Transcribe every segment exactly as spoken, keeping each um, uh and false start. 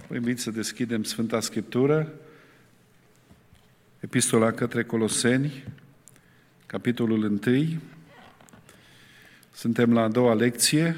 Vă invit să deschidem Sfânta Scriptură, Epistola către Coloseni, capitolul unu. Suntem la a doua lecție.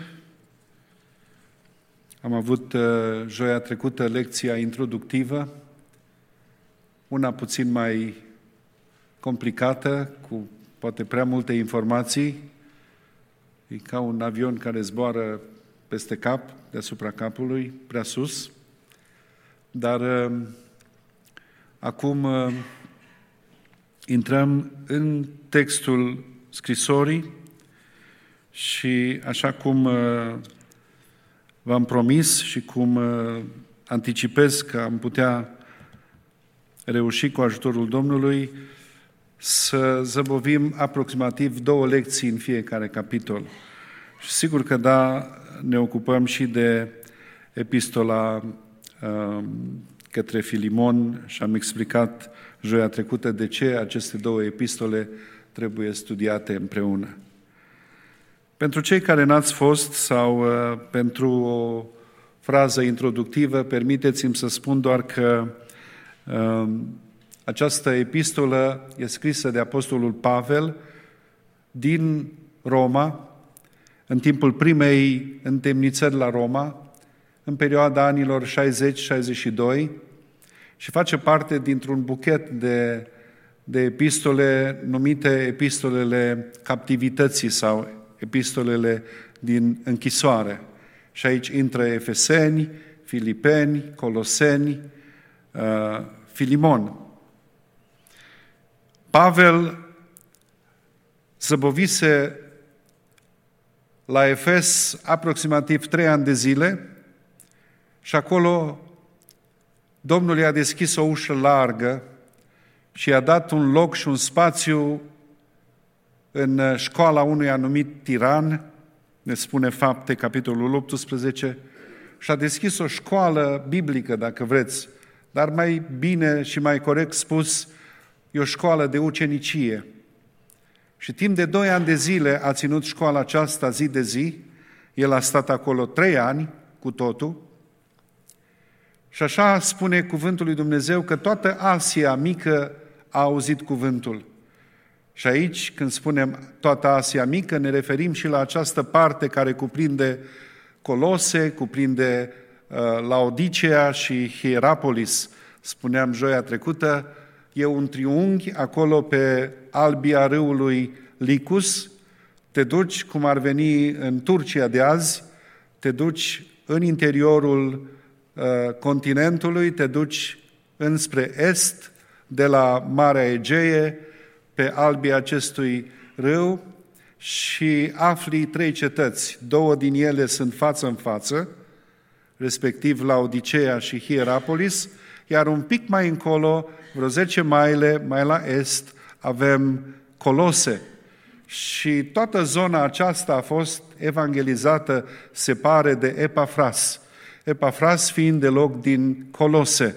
Am avut uh, joia trecută lecția introductivă, una puțin mai complicată, cu poate prea multe informații. E ca un avion care zboară peste cap, deasupra capului, prea sus. Dar uh, acum uh, intrăm în textul scrisorii și așa cum uh, v-am promis și cum uh, anticipez că am putea reuși cu ajutorul Domnului să zăbovim aproximativ două lecții în fiecare capitol. Și sigur că da, ne ocupăm și de epistola uh, către Filimon și am explicat joia trecută de ce aceste două epistole trebuie studiate împreună. Pentru cei care n-ați fost sau uh, pentru o frază introductivă, permiteți-mi să spun doar că uh, această epistolă e scrisă de Apostolul Pavel din Roma, în timpul primei întemnițări la Roma, în perioada anilor șaizeci șaizeci și doi, și face parte dintr-un buchet de, de epistole numite epistolele captivității sau epistolele din închisoare. Și aici intră Efeseni, Filipeni, Coloseni, uh, Filimon. Pavel zăbovise la Efes aproximativ trei ani de zile și acolo Domnul i-a deschis o ușă largă și i-a dat un loc și un spațiu în școala unui anumit tiran, ne spune Fapte, capitolul optsprezece, și a deschis o școală biblică, dacă vreți, dar mai bine și mai corect spus, e o școală de ucenicie. Și timp de doi ani de zile a ținut școala aceasta zi de zi, el a stat acolo trei ani cu totul, și așa spune cuvântul lui Dumnezeu că toată Asia mică a auzit cuvântul. Și aici, când spunem toată Asia mică, ne referim și la această parte care cuprinde Colose, cuprinde uh, Laodicea și Hierapolis. Spuneam joia trecută, e un triunghi acolo pe albia râului Licus, te duci, cum ar veni în Turcia de azi, te duci în interiorul uh, continentului, te duci înspre est, de la Marea Egee, pe albia acestui râu și afli trei cetăți. Două din ele sunt față în față, respectiv Laodicea și Hierapolis, iar un pic mai încolo, vreo zece maile mai la est, avem Colose. Și toată zona aceasta a fost evangelizată, se pare, de Epafras. Epafras fiind deloc din Colose.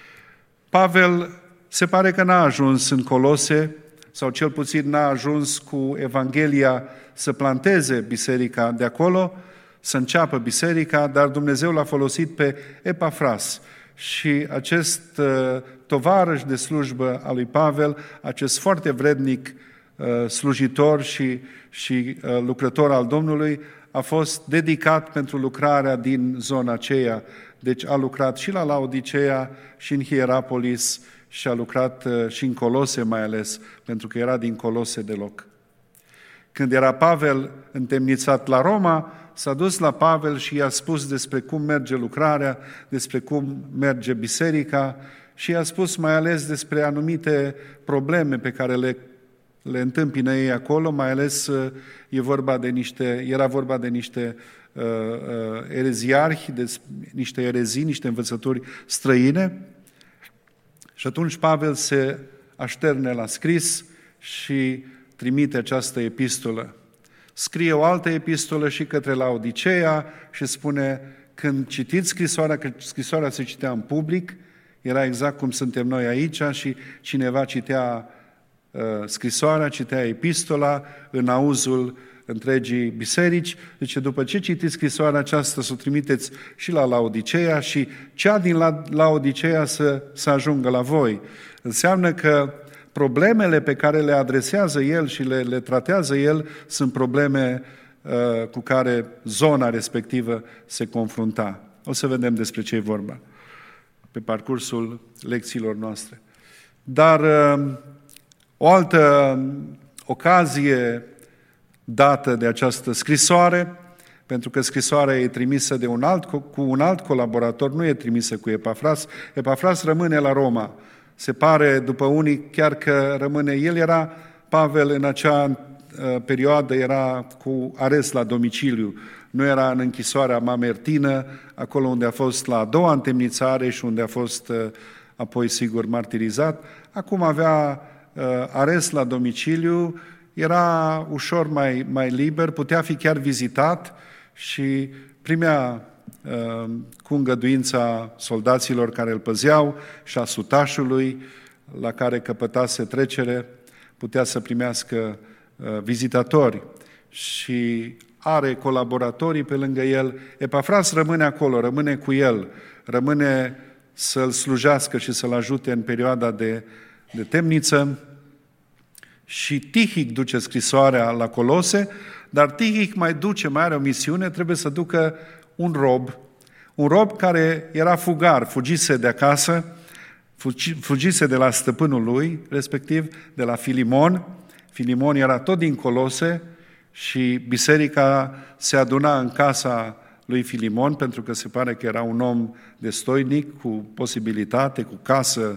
Pavel se pare că n-a ajuns în Colose, sau cel puțin n-a ajuns cu Evanghelia să planteze biserica de acolo, să înceapă biserica, dar Dumnezeu l-a folosit pe Epafras. Și acest uh, tovarăș de slujbă al lui Pavel, acest foarte vrednic uh, slujitor și, și uh, lucrător al Domnului, a fost dedicat pentru lucrarea din zona aceea. Deci a lucrat și la Laodicea și în Hierapolis și a lucrat uh, și în Colose mai ales, pentru că era din Colose deloc. Când era Pavel întemnițat la Roma, s-a dus la Pavel și i-a spus despre cum merge lucrarea, despre cum merge biserica și i-a spus mai ales despre anumite probleme pe care le, le întâmpină ei acolo, mai ales e vorba de niște, era vorba de niște uh, uh, ereziarhi, de niște erezii, niște învățături străine. Și atunci Pavel se așterne la scris și trimite această epistolă. Scrie o altă epistolă și către Laodicea și spune, când citiți scrisoarea, că scrisoarea se citea în public, era exact cum suntem noi aici și cineva citea uh, scrisoarea, citea epistola în auzul întregii biserici. Zice, după ce citiți scrisoarea aceasta, să o trimiteți și la Laodiceea și cea din Laodiceea să, să ajungă la voi. Înseamnă că problemele pe care le adresează el și le, le tratează el sunt probleme uh, cu care zona respectivă se confrunta. O să vedem despre ce e vorba pe parcursul lecțiilor noastre. Dar uh, o altă ocazie dată de această scrisoare, pentru că scrisoarea e trimisă de un alt, cu un alt colaborator, nu e trimisă cu Epafras. Epafras rămâne la Roma. Se pare, după unii, chiar că rămâne. El era, Pavel, în acea uh, perioadă, era cu arest la domiciliu. Nu era în închisoarea Mamertină, acolo unde a fost la a doua întemnițare și unde a fost uh, apoi, sigur, martirizat. Acum avea uh, arest la domiciliu, era ușor mai, mai liber, putea fi chiar vizitat și primea uh, cu îngăduința soldaților care îl păzeau și a sutașului la care căpătase trecere, putea să primească uh, vizitatori și are colaboratorii pe lângă el. Epafras rămâne acolo, rămâne cu el, rămâne să-l slujească și să-l ajute în perioada de, de temniță. Și Tihic duce scrisoarea la Colose, dar Tihic mai duce, mai are o misiune, trebuie să ducă un rob, un rob care era fugar, fugise de acasă, fugise de la stăpânul lui, respectiv de la Filimon. Filimon era tot din Colose și biserica se aduna în casa lui Filimon, pentru că se pare că era un om destoinic, cu posibilitate, cu casă,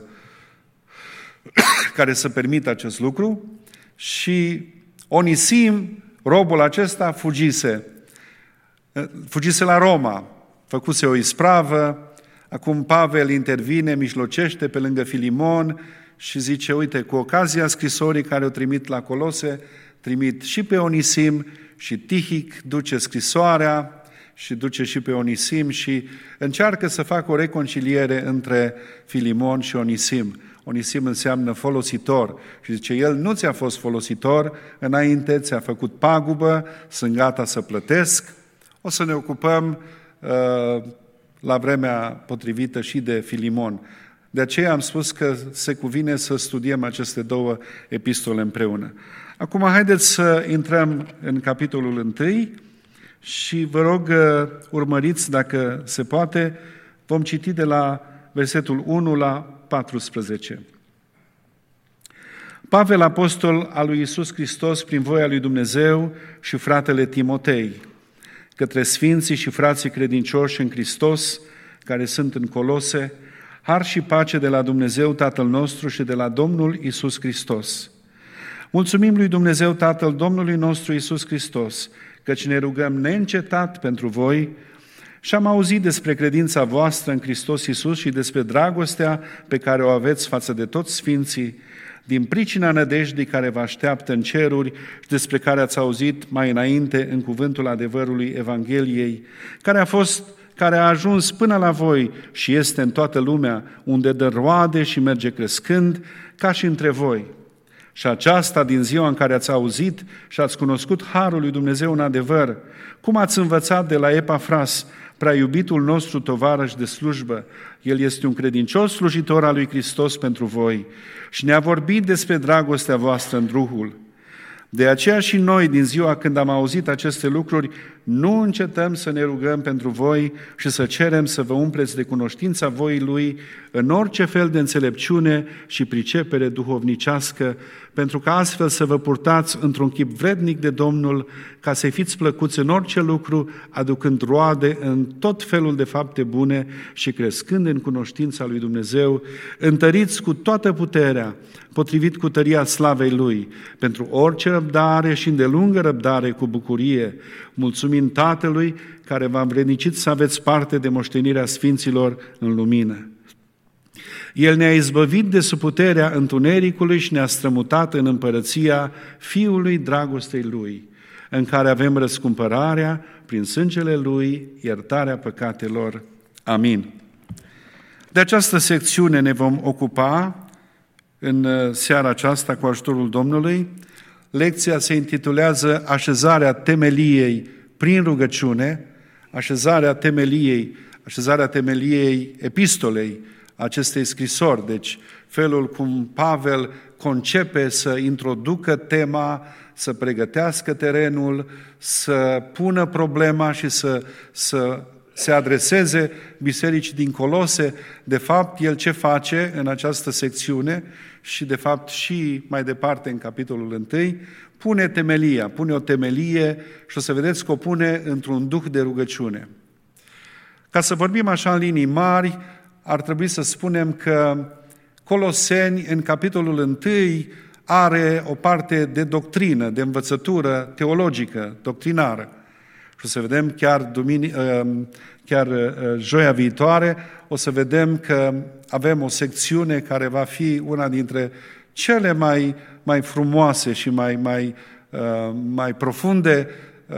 care să permită acest lucru. Și Onisim, robul acesta, fugise. Fugise la Roma, făcuse o ispravă. Acum Pavel intervine, mijlocește pe lângă Filimon și zice, uite, cu ocazia scrisorii care o trimit la Colose, trimit și pe Onisim și Tihic duce scrisoarea și duce și pe Onisim și încearcă să facă o reconciliere între Filimon și Onisim. Onisim înseamnă folositor și zice, el nu ți-a fost folositor, înainte ți-a făcut pagubă, sunt gata să plătesc. O să ne ocupăm uh, la vremea potrivită și de Filimon. De aceea am spus că se cuvine să studiem aceste două epistole împreună. Acum haideți să intrăm în capitolul unu și vă rog urmăriți, dacă se poate, vom citi de la versetul unu la paisprezece. Pavel, apostol al lui Iisus Hristos, prin voia lui Dumnezeu, și fratele Timotei, către sfinții și frații credincioși în Hristos, care sunt în Colose, har și pace de la Dumnezeu Tatăl nostru și de la Domnul Iisus Hristos. Mulțumim lui Dumnezeu Tatăl Domnului nostru Iisus Hristos, căci ne rugăm neîncetat pentru voi și am auzit despre credința voastră în Hristos Iisus și despre dragostea pe care o aveți față de toți sfinții, din pricina nădejdii care vă așteaptă în ceruri și despre care ați auzit mai înainte în cuvântul adevărului Evangheliei, care a fost, care a ajuns până la voi și este în toată lumea, unde dă roade și merge crescând, ca și între voi. Și aceasta din ziua în care ați auzit și ați cunoscut harul lui Dumnezeu în adevăr, cum ați învățat de la Epafras, prea iubitul nostru tovarăș de slujbă. El este un credincios slujitor al lui Hristos pentru voi și ne-a vorbit despre dragostea voastră în Duhul. De aceea și noi, din ziua când am auzit aceste lucruri, nu încetăm să ne rugăm pentru voi și să cerem să vă umpleți de cunoștința voii Lui în orice fel de înțelepciune și pricepere duhovnicească, pentru că astfel să vă purtați într-un chip vrednic de Domnul, ca să fiți plăcuți în orice lucru, aducând roade în tot felul de fapte bune și crescând în cunoștința lui Dumnezeu, întăriți cu toată puterea, potrivit cu tăria slavei Lui, pentru orice răbdare și îndelungă răbdare cu bucurie, mulțumind Tatălui care v-a învrednicit să aveți parte de moștenirea sfinților în lumină. El ne-a izbăvit de sub puterea întunericului și ne-a strămutat în împărăția Fiului dragostei Lui, în care avem răscumpărarea prin sângele Lui, iertarea păcatelor. Amin. De această secțiune ne vom ocupa în seara aceasta cu ajutorul Domnului. lecția se intitulează Așezarea temeliei prin rugăciune, așezarea temeliei, așezarea temeliei epistolei acestei scrisori. Deci, felul cum Pavel concepe să introducă tema, să pregătească terenul, să pună problema și să, să se adreseze bisericii din Colose. De fapt, el ce face în această secțiune și de fapt și mai departe în capitolul unu, pune temelia, pune o temelie și o să vedeți că o pune într-un duh de rugăciune. Ca să vorbim așa în linii mari, ar trebui să spunem că Coloseni, în capitolul unu, are o parte de doctrină, de învățătură teologică, doctrinară. Și o să vedem chiar, dumini, chiar joia viitoare, o să vedem că avem o secțiune care va fi una dintre cele mai, mai frumoase și mai, mai, mai profunde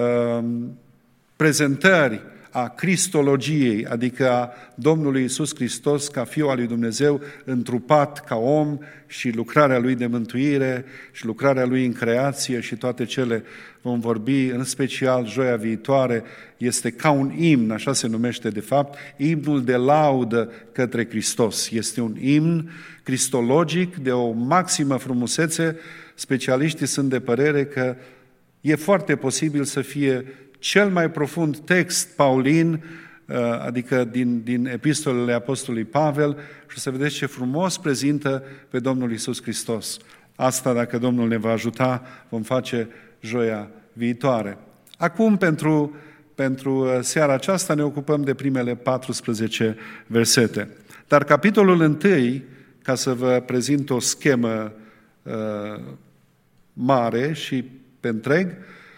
prezentări a cristologiei, adică a Domnului Iisus Hristos ca Fiul al lui Dumnezeu, întrupat ca om și lucrarea Lui de mântuire și lucrarea Lui în creație și toate cele vom vorbi, în special joia viitoare, este ca un imn, așa se numește de fapt, imnul de laudă către Hristos. Este un imn cristologic de o maximă frumusețe. Specialiștii sunt de părere că e foarte posibil să fie cel mai profund text paulin, adică din, din epistolele Apostolului Pavel, și o să vedeți ce frumos prezintă pe Domnul Iisus Hristos. Asta, dacă Domnul ne va ajuta, vom face joia viitoare. Acum, pentru, pentru seara aceasta, ne ocupăm de primele paisprezece versete. Dar capitolul unu, ca să vă prezint o schemă uh, mare și pe întreg,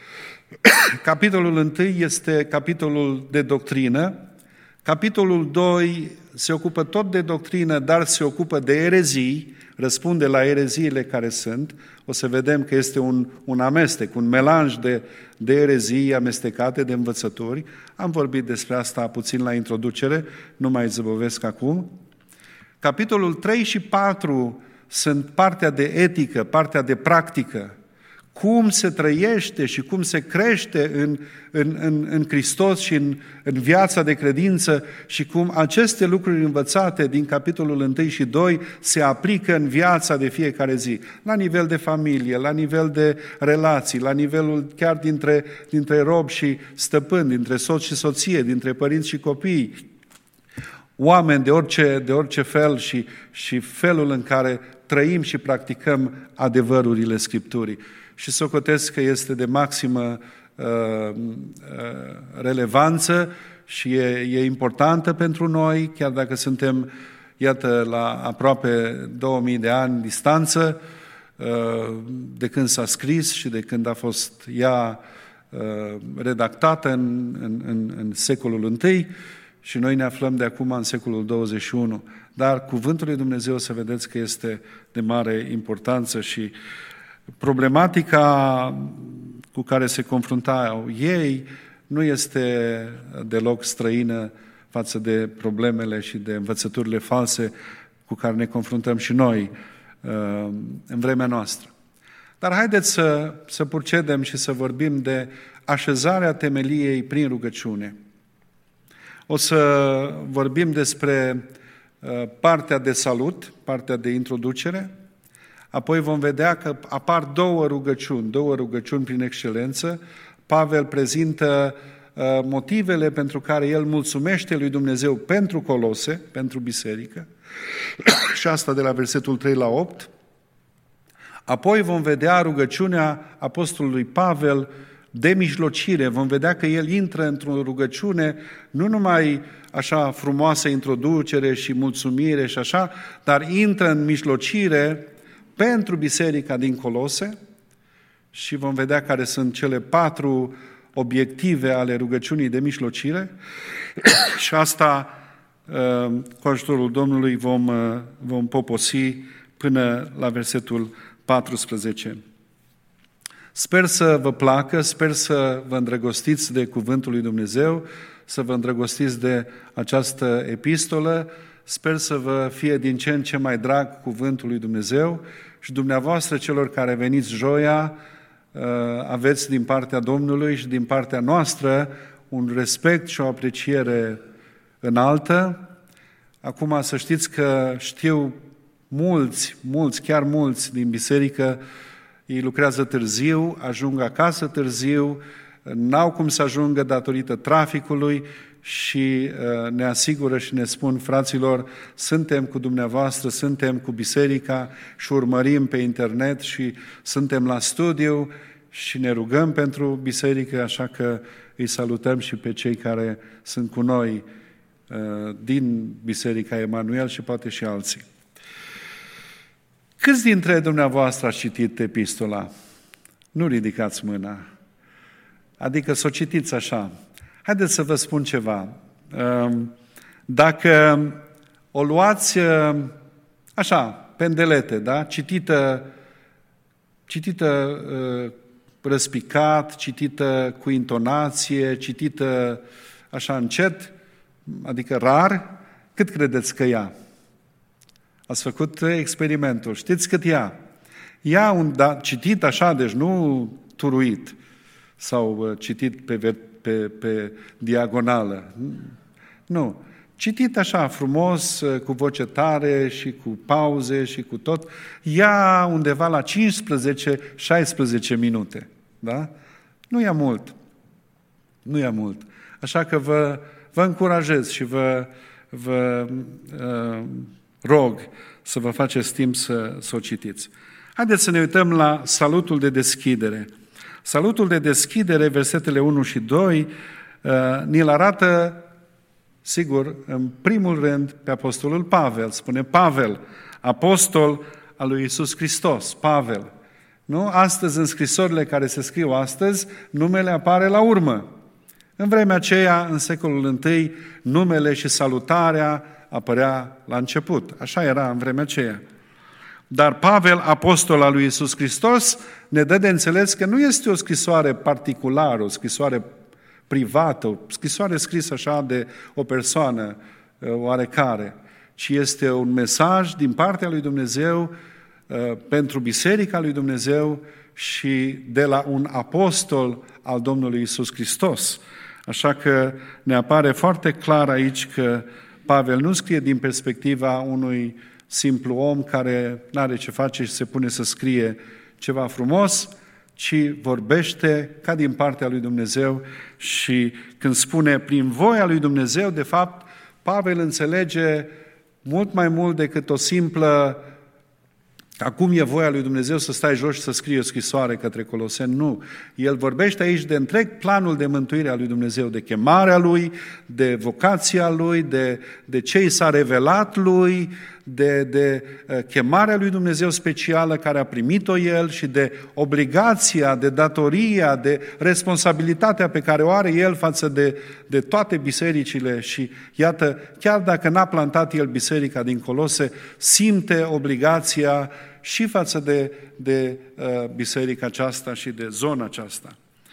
capitolul unu este capitolul de doctrină, capitolul doi se ocupă tot de doctrină, dar se ocupă de erezii, răspunde la ereziile care sunt. O să vedem că este un, un amestec, un melanj de, de erezii amestecate, de învățături. Am vorbit despre asta puțin la introducere, nu mai zăbovesc acum. Capitolul trei și patru sunt partea de etică, partea de practică, cum se trăiește și cum se crește în, în, în, în Hristos și în, în viața de credință și cum aceste lucruri învățate din capitolul unu și doi se aplică în viața de fiecare zi, la nivel de familie, la nivel de relații, la nivelul chiar dintre, dintre rob și stăpân, dintre soț și soție, dintre părinți și copii, oameni de orice, de orice fel și, și felul în care trăim și practicăm adevărurile Scripturii. Și socotesc că este de maximă uh, uh, relevanță și e, e importantă pentru noi, chiar dacă suntem, iată, la aproape două mii de ani distanță uh, de când s-a scris și de când a fost ea uh, redactată în, în, în, în secolul unu și noi ne aflăm de acum în secolul douăzeci și unu. Dar cuvântul lui Dumnezeu, să vedeți că este de mare importanță și problematica cu care se confruntau ei nu este deloc străină față de problemele și de învățăturile false cu care ne confruntăm și noi în vremea noastră. Dar haideți să, să procedem și să vorbim de așezarea temeliei prin rugăciune. O să vorbim despre partea de salut, partea de introducere. Apoi vom vedea că apar două rugăciuni, două rugăciuni prin excelență. Pavel prezintă motivele pentru care el mulțumește lui Dumnezeu pentru Colose, pentru biserică, și asta de la versetul trei la opt. Apoi vom vedea rugăciunea apostolului Pavel de mijlocire. Vom vedea că el intră într-o rugăciune, nu numai așa frumoasă introducere și mulțumire și așa, dar intră în mijlocire pentru biserica din Colose și vom vedea care sunt cele patru obiective ale rugăciunii de mijlocire și asta cu ajutorul Domnului vom, vom poposi până la versetul paisprezece. Sper să vă placă, sper să vă îndrăgostiți de cuvântul lui Dumnezeu, să vă îndrăgostiți de această epistolă, sper să vă fie din ce în ce mai drag cuvântul lui Dumnezeu și dumneavoastră celor care veniți joia, aveți din partea Domnului și din partea noastră un respect și o apreciere înaltă. Acum să știți că știu mulți, mulți, chiar mulți din biserică, ei lucrează târziu, ajung acasă târziu, n-au cum să ajungă datorită traficului și ne asigură și ne spun: fraților, suntem cu dumneavoastră, suntem cu biserica și urmărim pe internet și suntem la studiu și ne rugăm pentru biserică, așa că îi salutăm și pe cei care sunt cu noi din Biserica Emanuel și poate și alții. Câți dintre dumneavoastră ați citit epistola? Nu ridicați mâna. Adică să o citiți așa. Haideți să vă spun ceva. Dacă o luați așa, pendelete, da? Citită, citită răspicat, citită cu intonație, citită așa încet, adică rar, cât credeți că ia? Ați făcut experimentul. Știți cât ia? Ia un, da, citit așa, deci nu turuit sau citit pe, pe, pe diagonală. Nu. Citit așa frumos, cu voce tare și cu pauze și cu tot. Ia undeva la cincisprezece șaisprezece minute. Da? Nu ia mult. Nu ia mult. Așa că vă, vă încurajez și vă, vă uh, rog să vă faceți timp să, să o citiți. Haideți să ne uităm la salutul de deschidere. Salutul de deschidere, versetele unu și doi, ni-l arată, sigur, în primul rând, pe apostolul Pavel. Spune Pavel, apostol al lui Iisus Hristos, Pavel. Nu? Astăzi, în scrisorile care se scriu astăzi, numele apare la urmă. În vremea aceea, în secolul întâi, numele și salutarea apărea la început. Așa era în vremea aceea. Dar Pavel, apostol al lui Iisus Hristos, ne dă de înțeles că nu este o scrisoare particulară, o scrisoare privată, o scrisoare scrisă așa de o persoană oarecare, ci este un mesaj din partea lui Dumnezeu pentru Biserica lui Dumnezeu și de la un apostol al Domnului Iisus Hristos. Așa că ne apare foarte clar aici că Pavel nu scrie din perspectiva unui simplu om care n-are ce face și se pune să scrie ceva frumos, ci vorbește ca din partea lui Dumnezeu și când spune prin voia lui Dumnezeu, de fapt, Pavel înțelege mult mai mult decât o simplă acum e voia lui Dumnezeu să stai jos și să scrie o scrisoare către Coloseni. Nu. El vorbește aici de întreg planul de mântuire a lui Dumnezeu, de chemarea lui, de vocația lui, de, de ce i s-a revelat lui, de, de chemarea lui Dumnezeu specială care a primit-o el și de obligația, de datoria, de responsabilitatea pe care o are el față de, de toate bisericile. Și iată, chiar dacă n-a plantat el biserica din Colose, simte obligația și față de, de uh, biserica aceasta și de zona aceasta.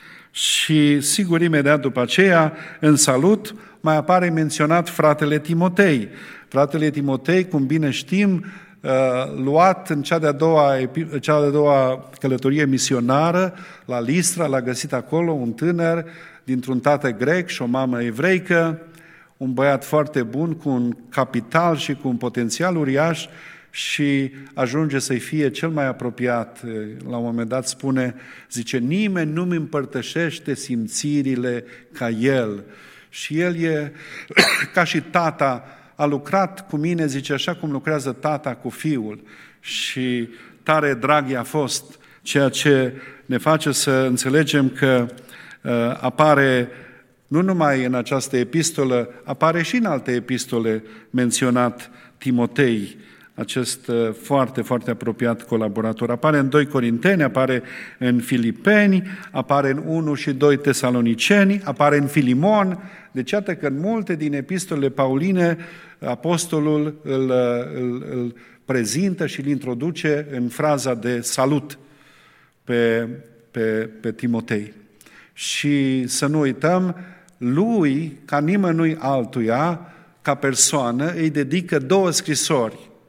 Și sigur, imediat după aceea, în salut, mai apare menționat fratele Timotei. Fratele Timotei, cum bine știm, uh, luat în cea de-a doua, cea de-a doua călătorie misionară la Listra, l-a găsit acolo un tânăr dintr-un tată grec și o mamă evreică, un băiat foarte bun, cu un capital și cu un potențial uriaș, și ajunge să-i fie cel mai apropiat. La un moment dat spune, zice, nimeni nu-mi împărtășește simțirile ca el. Și el e ca și tata, a lucrat cu mine, zice, așa cum lucrează tata cu fiul. Și tare drag i-a fost, ceea ce ne face să înțelegem că uh, apare nu numai în această epistolă, apare și în alte epistole menționat Timotei, acest foarte, foarte apropiat colaborator. Apare în doi Corinteni, apare în Filipeni, apare în unu și doi Tesaloniceni, apare în Filimon. Deci iată că în multe din epistolele pauline, apostolul îl, îl, îl prezintă și îl introduce în fraza de salut pe, pe, pe Timotei. Și să nu uităm, lui, ca nimănui altuia, ca persoană, îi dedică două scrisori.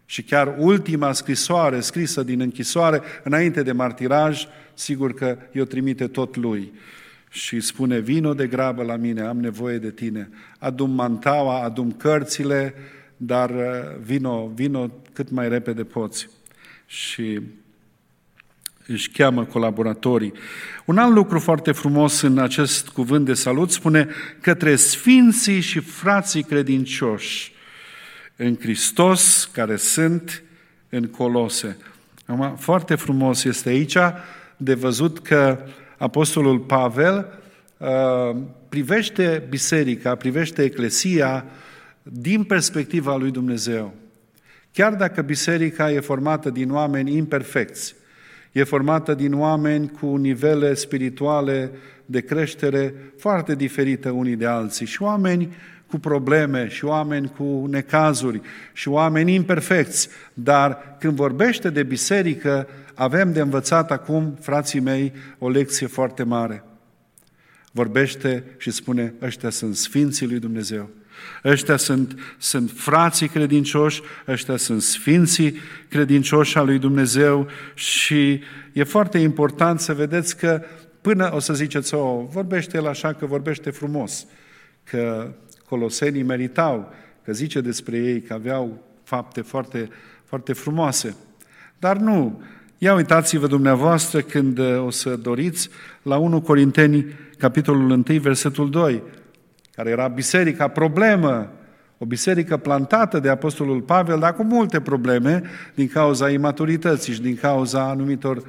Și chiar ultima scrisoare scrisă din închisoare, înainte de martiraj, sigur că i-o trimite tot lui. Și spune, vino de grabă la mine, am nevoie de tine. Adu-mi mantaua, adu-mi cărțile, dar vino, vino cât mai repede poți. Și își cheamă colaboratorii. Un alt lucru foarte frumos în acest cuvânt de salut spune către sfinții și frații credincioși în Hristos care sunt în Colose. Acum, foarte frumos este aici de văzut că Apostolul Pavel uh, privește biserica, privește eclesia din perspectiva lui Dumnezeu. Chiar dacă biserica e formată din oameni imperfecți, e formată din oameni cu nivele spirituale de creștere foarte diferite unii de alții și oameni cu probleme și oameni cu necazuri și oameni imperfecți. Dar când vorbește de biserică, avem de învățat acum, frații mei, o lecție foarte mare. Vorbește și spune, ăștia sunt sfinții lui Dumnezeu. Ăștia sunt, sunt frații credincioși, ăștia sunt sfinții credincioși al lui Dumnezeu și e foarte important să vedeți că până o să ziceți, o, vorbește el așa că vorbește frumos, că colosenii meritau, că zice despre ei că aveau fapte foarte, foarte frumoase. Dar nu, ia uitați-vă dumneavoastră când o să doriți la întâi Corinteni, capitolul unu, versetul doi, care era biserica problemă, o biserică plantată de Apostolul Pavel, dar cu multe probleme din cauza imaturității și din cauza anumitor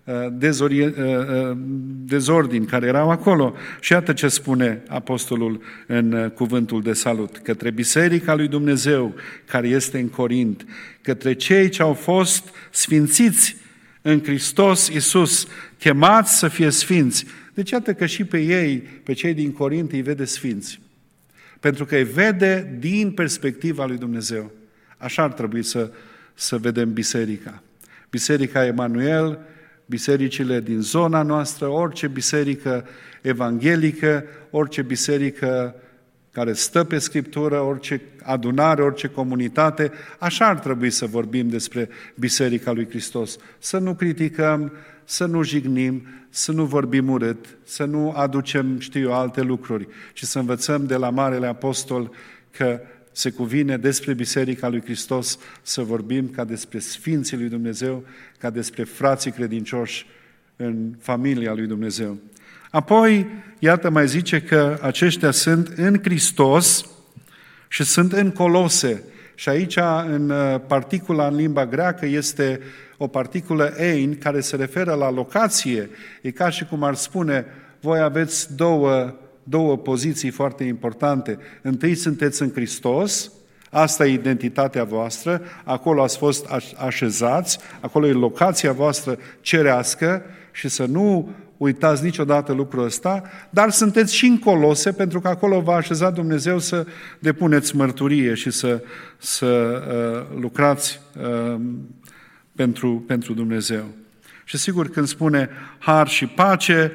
dezordini care erau acolo. Și iată ce spune Apostolul în cuvântul de salut. Către biserica lui Dumnezeu care este în Corint, către cei ce au fost sfințiți în Hristos Iisus, chemați să fie sfinți. Deci iată că și pe ei, pe cei din Corint, îi vede sfinți. Pentru că îi vede din perspectiva lui Dumnezeu. Așa ar trebui să, să vedem biserica. Biserica Emanuel, bisericile din zona noastră, orice biserică evanghelică, orice biserică care stă pe Scriptură, orice adunare, orice comunitate, așa ar trebui să vorbim despre Biserica lui Hristos. Să nu criticăm, să nu jignim, să nu vorbim urât, să nu aducem, știu eu, alte lucruri, ci să învățăm de la Marele Apostol că se cuvine despre Biserica lui Hristos să vorbim ca despre Sfinții lui Dumnezeu, ca despre frații credincioși în familia lui Dumnezeu. Apoi, iată, mai zice că aceștia sunt în Hristos și sunt în Colose. Și aici, în particula în limba greacă, este o particulă ein care se referă la locație. E ca și cum ar spune, voi aveți două, două poziții foarte importante. Întâi sunteți în Hristos, asta e identitatea voastră, acolo ați fost așezați, acolo e locația voastră cerească și să nu uitați niciodată lucrul ăsta, dar sunteți și în Colose, pentru că acolo v-a așezat Dumnezeu să depuneți mărturie și să, să uh, lucrați uh, pentru, pentru Dumnezeu. Și sigur, când spune har și pace,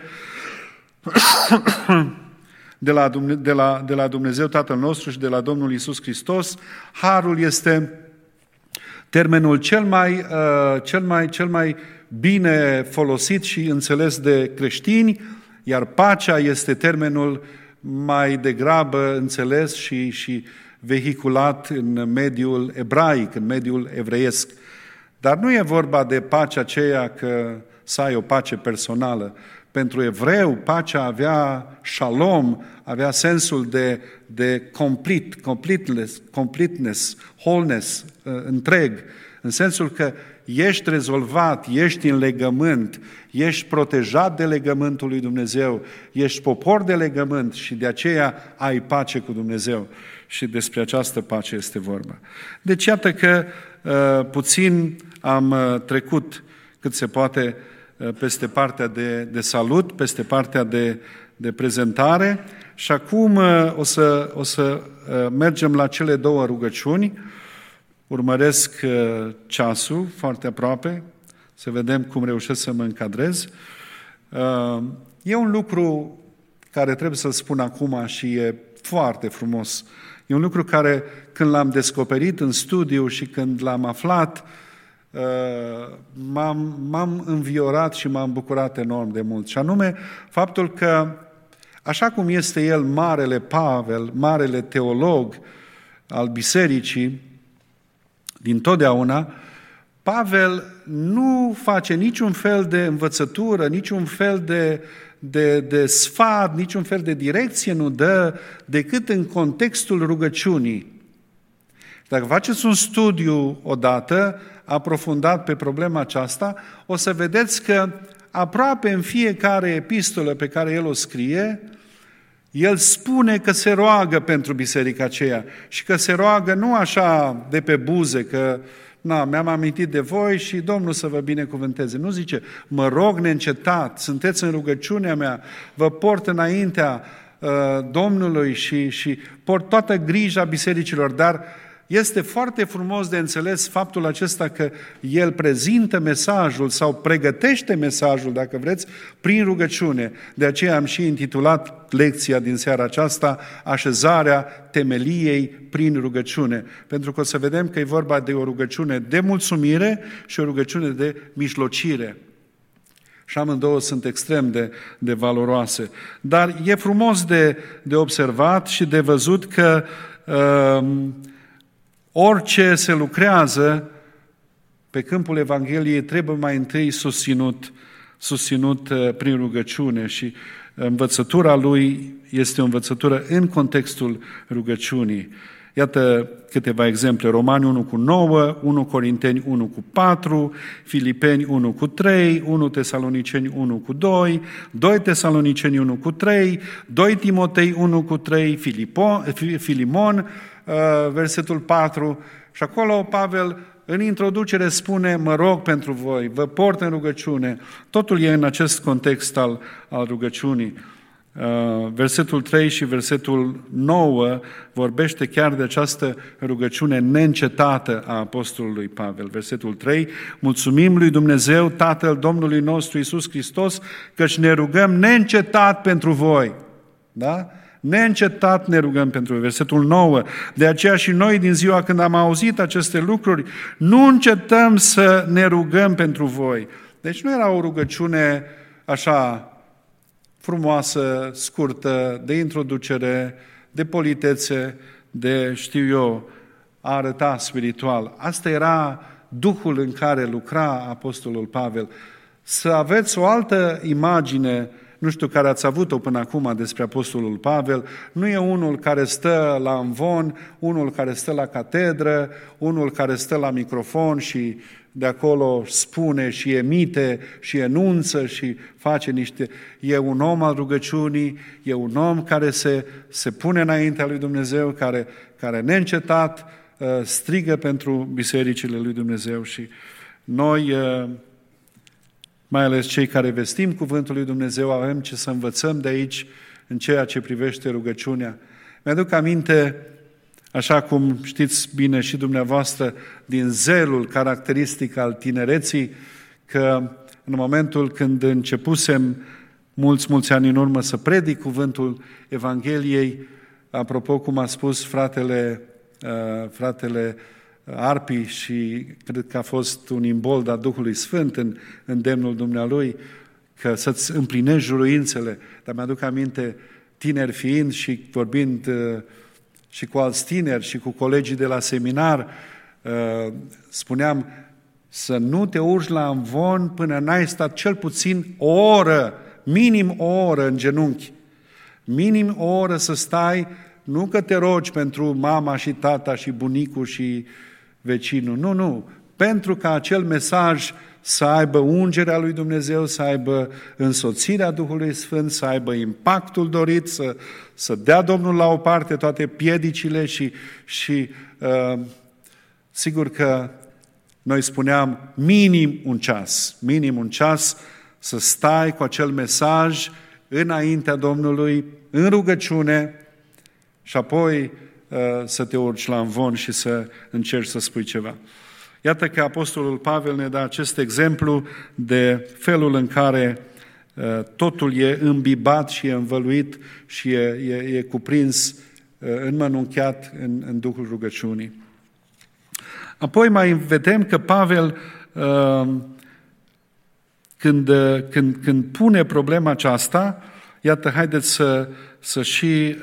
de la, de, la, de la Dumnezeu Tatăl nostru și de la Domnul Iisus Hristos, harul este termenul cel mai, uh, cel mai, cel mai bine folosit și înțeles de creștini, iar pacea este termenul mai degrabă înțeles și, și vehiculat în mediul ebraic, în mediul evreiesc. Dar nu e vorba de pacea aceea că să ai o pace personală. Pentru evreu, pacea avea shalom, avea sensul de, de complete, completeness, completeness, wholeness, întreg, în sensul că ești rezolvat, ești în legământ, ești protejat de legământul lui Dumnezeu, ești popor de legământ și de aceea ai pace cu Dumnezeu. Și despre această pace este vorba. Deci iată că uh, puțin am uh, trecut cât se poate uh, peste partea de, de salut, peste partea de, de prezentare și acum uh, o să, o să uh, mergem la cele două rugăciuni. Urmăresc uh, ceasul foarte aproape, să vedem cum reușesc să mă încadrez. Uh, e un lucru care trebuie să-l spun acum și e foarte frumos. E un lucru care, când l-am descoperit în studiu și când l-am aflat, m-am, m-am înviorat și m-am bucurat enorm de mult. Și anume, faptul că, așa cum este el marele Pavel, marele teolog al bisericii, din totdeauna, Pavel nu face niciun fel de învățătură, niciun fel de, de, de sfat, niciun fel de direcție nu dă, decât în contextul rugăciunii. Dacă faceți un studiu odată, aprofundat pe problema aceasta, o să vedeți că aproape în fiecare epistolă pe care el o scrie, el spune că se roagă pentru biserica aceea și că se roagă nu așa de pe buze, că na, mi-am amintit de voi și Domnul să vă binecuvânteze. Nu zice, mă rog neîncetat, sunteți în rugăciunea mea, vă port înaintea uh, Domnului și, și port toată grija bisericilor, dar este foarte frumos de înțeles faptul acesta că el prezintă mesajul sau pregătește mesajul, dacă vreți, prin rugăciune. De aceea am și intitulat lecția din seara aceasta, Așezarea temeliei prin rugăciune. Pentru că o să vedem că e vorba de o rugăciune de mulțumire și o rugăciune de mijlocire. Și amândouă sunt extrem de, de valoroase. Dar e frumos de, de observat și de văzut că uh, orice se lucrează pe câmpul Evangheliei trebuie mai întâi susținut, susținut prin rugăciune și învățătura lui este o învățătură în contextul rugăciunii. Iată câteva exemple. Romani unu cu nouă, unu Corinteni unu cu patru, Filipeni unu cu trei, unu Tesaloniceni unu cu doi, doi Tesaloniceni unu cu trei, doi Timotei unu cu trei, Filipon, Filimon, versetul patru. Și acolo Pavel în introducere spune, mă rog pentru voi, vă port în rugăciune. Totul e în acest context al, al rugăciunii. Versetul trei și versetul nouă vorbește chiar de această rugăciune neîncetată a apostolului Pavel. Versetul trei, mulțumim lui Dumnezeu, Tatăl Domnului nostru Iisus Hristos, căci ne rugăm neîncetat pentru voi. Da? Neîncetat ne rugăm pentru voi. Versetul nouă, de aceea și noi din ziua când am auzit aceste lucruri, nu încetăm să ne rugăm pentru voi. Deci nu era o rugăciune așa frumoasă, scurtă, de introducere, de politețe, de, știu eu, a arăta spiritual. Asta era Duhul în care lucra apostolul Pavel. Să aveți o altă imagine, nu știu care ați avut-o până acum despre apostolul Pavel, nu e unul care stă la amvon, unul care stă la catedră, unul care stă la microfon și de acolo spune și emite și enunță și face niște... E un om al rugăciunii, e un om care se, se pune înaintea lui Dumnezeu, care, care neîncetat uh, strigă pentru bisericile lui Dumnezeu și noi, uh, mai ales cei care vestim cuvântul lui Dumnezeu, avem ce să învățăm de aici în ceea ce privește rugăciunea. Mi-aduc aminte, așa cum știți bine și dumneavoastră, din zelul caracteristic al tinereții, că în momentul când începusem mulți, mulți ani în urmă să predic cuvântul Evangheliei, apropo cum a spus fratele, uh, fratele Arpi și cred că a fost un imbold a Duhului Sfânt în, în demnul dumnealui, că să-ți împlinești juruințele, dar mi-aduc aminte, tineri fiind și vorbind uh, și cu alți tineri și cu colegii de la seminar, spuneam să nu te urci la amvon până n-ai stat cel puțin o oră, minim o oră în genunchi. Minim o oră să stai, nu că te rogi pentru mama și tata și bunicul și vecinul, nu, nu, pentru ca acel mesaj să aibă ungerea lui Dumnezeu, să aibă însoțirea Duhului Sfânt, să aibă impactul dorit, să, să dea Domnul la o parte toate piedicile și, și uh, sigur că noi spuneam minim un ceas, minim un ceas să stai cu acel mesaj înaintea Domnului, în rugăciune și apoi uh, să te urci la amvon și să încerci să spui ceva. Iată că apostolul Pavel ne dă acest exemplu de felul în care uh, totul e îmbibat și e învăluit și e, e, e cuprins înmănunchiat în, în Duhul rugăciunii. Apoi mai vedem că Pavel, când, când, când pune problema aceasta, iată, haideți să, să și,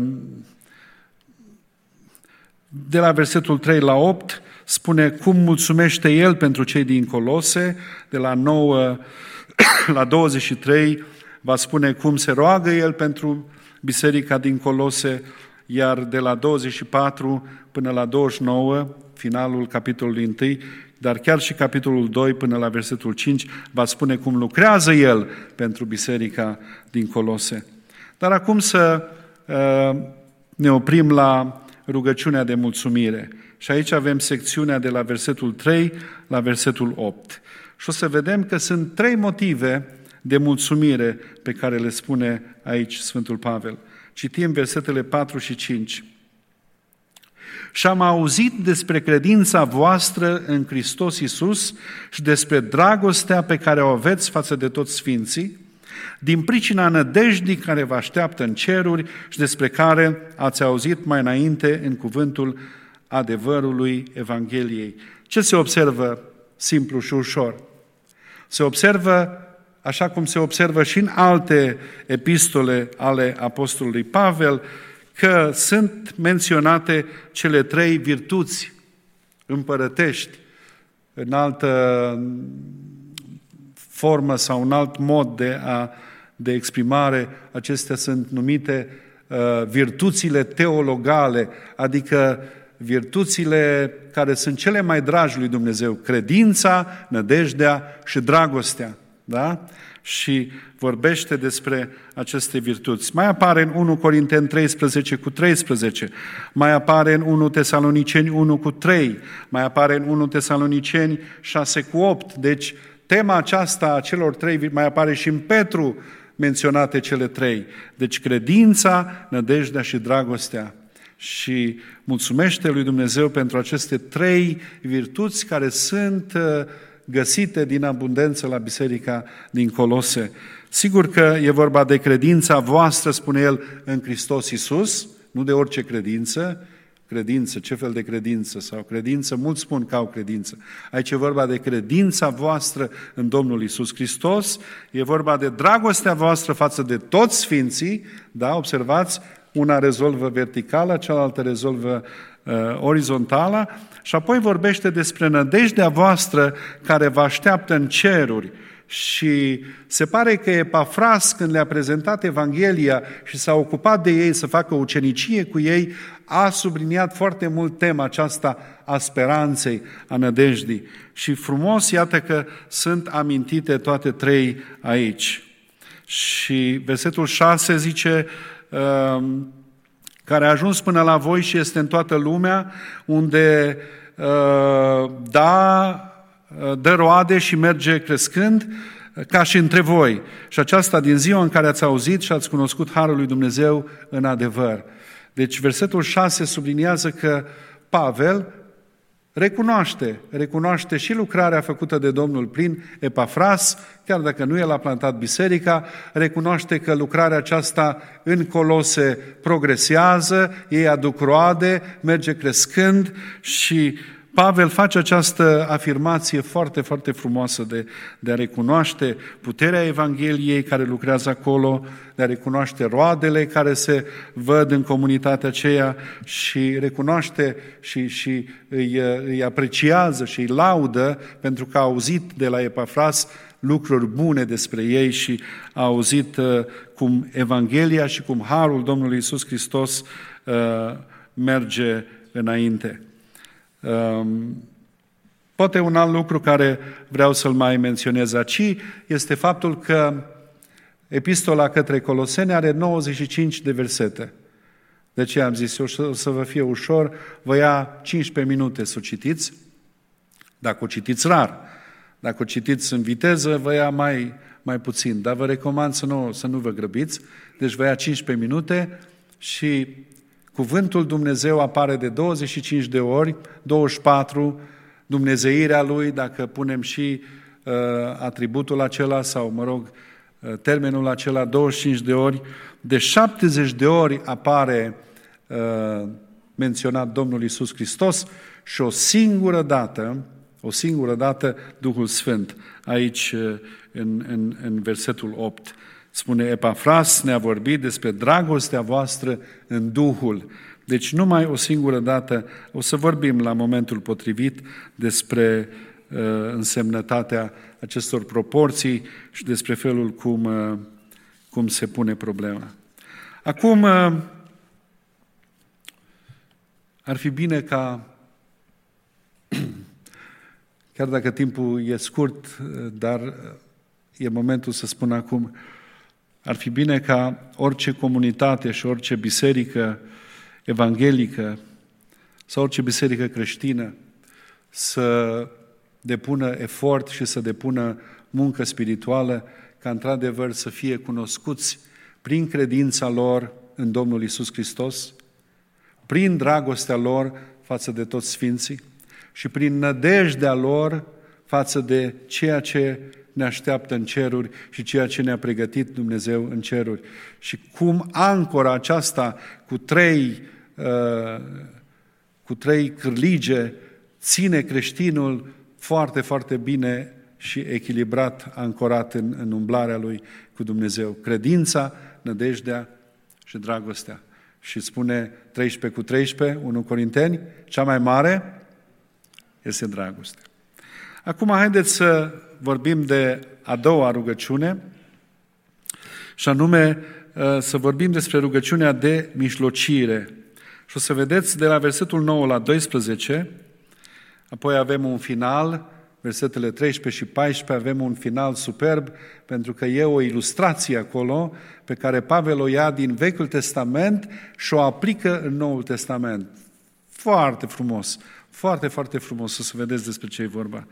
de la versetul trei la opt, spune cum mulțumește el pentru cei din Colose, de la nouă la douăzeci și trei va spune cum se roagă el pentru biserica din Colose, iar de la douăzeci și patru până la douăzeci și nouă, finalul capitolului unu, dar chiar și capitolul doi până la versetul cinci, va spune cum lucrează el pentru biserica din Colose. Dar acum să uh, ne oprim la rugăciunea de mulțumire. Și aici avem secțiunea de la versetul trei la versetul opt. Și o să vedem că sunt trei motive de mulțumire pe care le spune aici Sfântul Pavel. Citim versetele patru și cinci. Și am auzit despre credința voastră în Hristos Iisus și despre dragostea pe care o aveți față de toți sfinții, din pricina nădejdii care vă așteaptă în ceruri și despre care ați auzit mai înainte în cuvântul adevărului Evangheliei. Ce se observă simplu și ușor? Se observă, așa cum se observă și în alte epistole ale apostolului Pavel, că sunt menționate cele trei virtuți împărătești. În altă formă sau un alt mod de, a, de exprimare, acestea sunt numite uh, virtuțile teologale, adică virtuțile care sunt cele mai dragi lui Dumnezeu, credința, nădejdea și dragostea. Da? Și vorbește despre aceste virtuți. Mai apare în unu Corinteni treisprezece cu treisprezece, mai apare în unu Tesaloniceni unu cu trei, mai apare în unu Tesaloniceni șase cu opt. Deci tema aceasta a celor trei, mai apare și în Petru menționate cele trei. Deci credința, nădejdea și dragostea. Și mulțumește lui Dumnezeu pentru aceste trei virtuți care sunt găsite din abundență la biserica din Colose. Sigur că e vorba de credința voastră, spune el, în Hristos Iisus, nu de orice credință. Credință, ce fel de credință? Sau credință, mulți spun că au credință. Aici e vorba de credința voastră în Domnul Iisus Hristos, e vorba de dragostea voastră față de toți sfinții, da, observați, una rezolvă verticala, cealaltă rezolvă uh, orizontala, și apoi vorbește despre nădejdea voastră care vă așteaptă în ceruri. Și se pare că Epafras, când le-a prezentat Evanghelia și s-a ocupat de ei să facă ucenicie cu ei, a subliniat foarte mult tema aceasta a speranței, a nădejdii. Și frumos, iată că sunt amintite toate trei aici. Și versetul șase zice, care a ajuns până la voi și este în toată lumea, unde da, dă roade și merge crescând, ca și între voi. Și aceasta din ziua în care ați auzit și ați cunoscut Harul lui Dumnezeu în adevăr. Deci versetul șase subliniază că Pavel recunoaște, recunoaște și lucrarea făcută de Domnul prin Epafras, chiar dacă nu el a plantat biserica, recunoaște că lucrarea aceasta în Colose progresează, ei aduc roade, merge crescând și Pavel face această afirmație foarte, foarte frumoasă de, de a recunoaște puterea Evangheliei care lucrează acolo, de a recunoaște roadele care se văd în comunitatea aceea și recunoaște și, și îi, îi apreciază și îi laudă pentru că a auzit de la Epafras lucruri bune despre ei și a auzit uh, cum Evanghelia și cum Harul Domnului Iisus Hristos uh, merge înainte. Poate un alt lucru care vreau să-l mai menționez aici este faptul că epistola către Coloseni are nouăzeci și cinci de versete. De ce am zis, o să vă fie ușor, vă ia cincisprezece minute să o citiți, dacă o citiți rar. Dacă o citiți în viteză, vă ia mai, mai puțin, dar vă recomand să nu, să nu vă grăbiți, deci vă ia cincisprezece minute și cuvântul Dumnezeu apare de douăzeci și cinci de ori, douăzeci și patru, dumnezeirea Lui, dacă punem și uh, atributul acela sau, mă rog, uh, termenul acela, douăzeci și cinci de ori, de șaptezeci de ori apare uh, menționat Domnul Iisus Hristos și o singură dată, o singură dată Duhul Sfânt. Aici, în, în, în versetul opt, spune: Epafras ne-a vorbit despre dragostea voastră în Duhul. Deci numai o singură dată. O să vorbim la momentul potrivit despre uh, însemnătatea acestor proporții și despre felul cum, uh, cum se pune problema. Acum, uh, ar fi bine ca, chiar dacă timpul e scurt, dar e momentul să spun acum, ar fi bine ca orice comunitate și orice biserică evanghelică sau orice biserică creștină să depună efort și să depună muncă spirituală, ca într-adevăr să fie cunoscuți prin credința lor în Domnul Iisus Hristos, prin dragostea lor față de toți sfinții și prin nădejdea lor față de ceea ce ne așteaptă în ceruri și ceea ce ne-a pregătit Dumnezeu în ceruri. Și cum ancora aceasta cu trei, uh, cu trei cârlige ține creștinul foarte, foarte bine și echilibrat, ancorat în, în umblarea lui cu Dumnezeu. Credința, nădejdea și dragostea. Și spune treisprezece cu treisprezece, unu Corinteni, cea mai mare este dragostea. Acum haideți să vorbim de a doua rugăciune, și anume să vorbim despre rugăciunea de mijlocire. Și o să vedeți de la versetul nouă la doisprezece, apoi avem un final, versetele treisprezece și paisprezece, avem un final superb, pentru că e o ilustrație acolo pe care Pavel o ia din Vechiul Testament și o aplică în Noul Testament. Foarte frumos, foarte, foarte frumos, o să vedeți despre ce e vorba.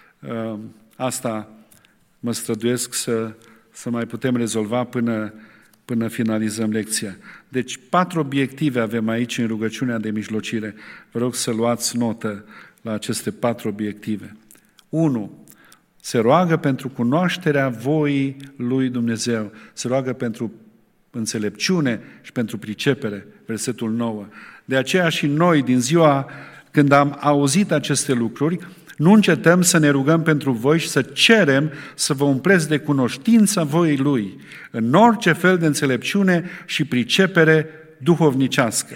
Asta mă străduiesc să, să mai putem rezolva până, până finalizăm lecția. Deci, patru obiective avem aici în rugăciunea de mijlocire. Vă rog să luați notă la aceste patru obiective. unu. Se roagă pentru cunoașterea voii lui Dumnezeu. Se roagă pentru înțelepciune și pentru pricepere. Versetul nouă. De aceea și noi, din ziua când am auzit aceste lucruri, nu încetăm să ne rugăm pentru voi și să cerem să vă umpleți de cunoștința voii Lui, în orice fel de înțelepciune și pricepere duhovnicească.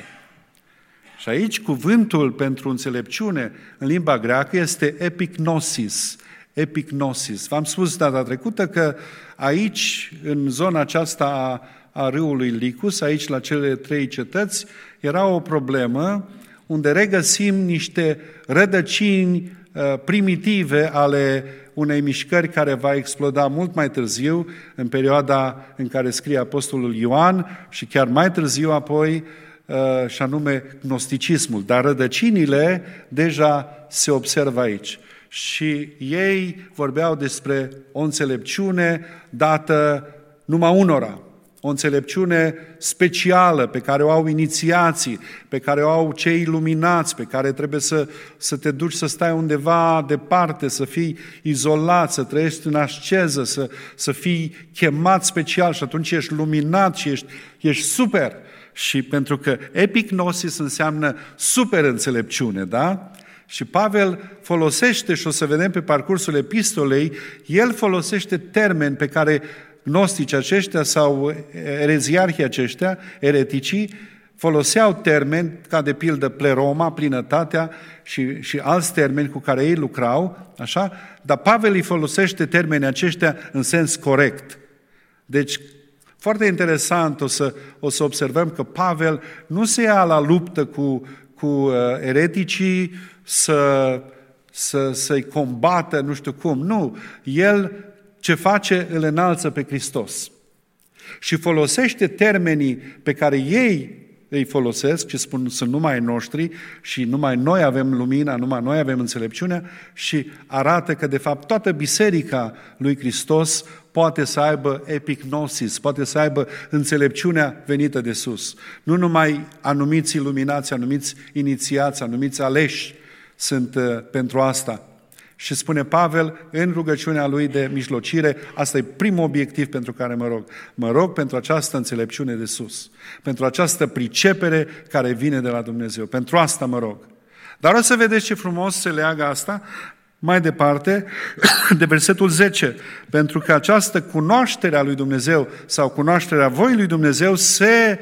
Și aici cuvântul pentru înțelepciune în limba greacă este epignosis. Epignosis. V-am spus data trecută că aici, în zona aceasta a, a râului Licus, aici la cele trei cetăți, era o problemă unde regăsim niște rădăcini primitive ale unei mișcări care va exploda mult mai târziu, în perioada în care scrie Apostolul Ioan și chiar mai târziu apoi, și anume gnosticismul. Dar rădăcinile deja se observă aici. Și ei vorbeau despre o înțelepciune dată numai unora, o înțelepciune specială pe care o au inițiații, pe care o au cei iluminați, pe care trebuie să, să te duci să stai undeva departe, să fii izolat, să trăiești în asceză, să, să fii chemat special și atunci ești luminat și ești, ești super. Și pentru că epignosis înseamnă super înțelepciune, da? Și Pavel folosește, și o să vedem pe parcursul epistolei, el folosește termeni pe care gnostici aceștia sau ereziarhii aceștia, ereticii, foloseau termeni ca de pildă pleroma, plinătatea și, și alți termeni cu care ei lucrau, așa? Dar Pavel îi folosește termenii aceștia în sens corect. Deci, foarte interesant, o să, o să observăm că Pavel nu se ia la luptă cu, cu uh, ereticii să, să, să-i combată, nu știu cum. Nu, el ce face îl înalță pe Hristos. Și folosește termenii pe care ei îi folosesc, ce spun sunt numai ai noștri și numai noi avem lumina, numai noi avem înțelepciunea și arată că de fapt toată biserica lui Hristos poate să aibă epignosis, poate să aibă înțelepciunea venită de sus. Nu numai anumiți iluminați, anumiți inițiați, anumiți aleși sunt uh, pentru asta. Și spune Pavel în rugăciunea lui de mijlocire, asta e primul obiectiv pentru care mă rog. Mă rog pentru această înțelepciune de sus, pentru această pricepere care vine de la Dumnezeu. Pentru asta mă rog. Dar o să vedeți ce frumos se leagă asta mai departe de versetul zece. Pentru că această cunoaștere a lui Dumnezeu sau cunoașterea voii lui Dumnezeu se,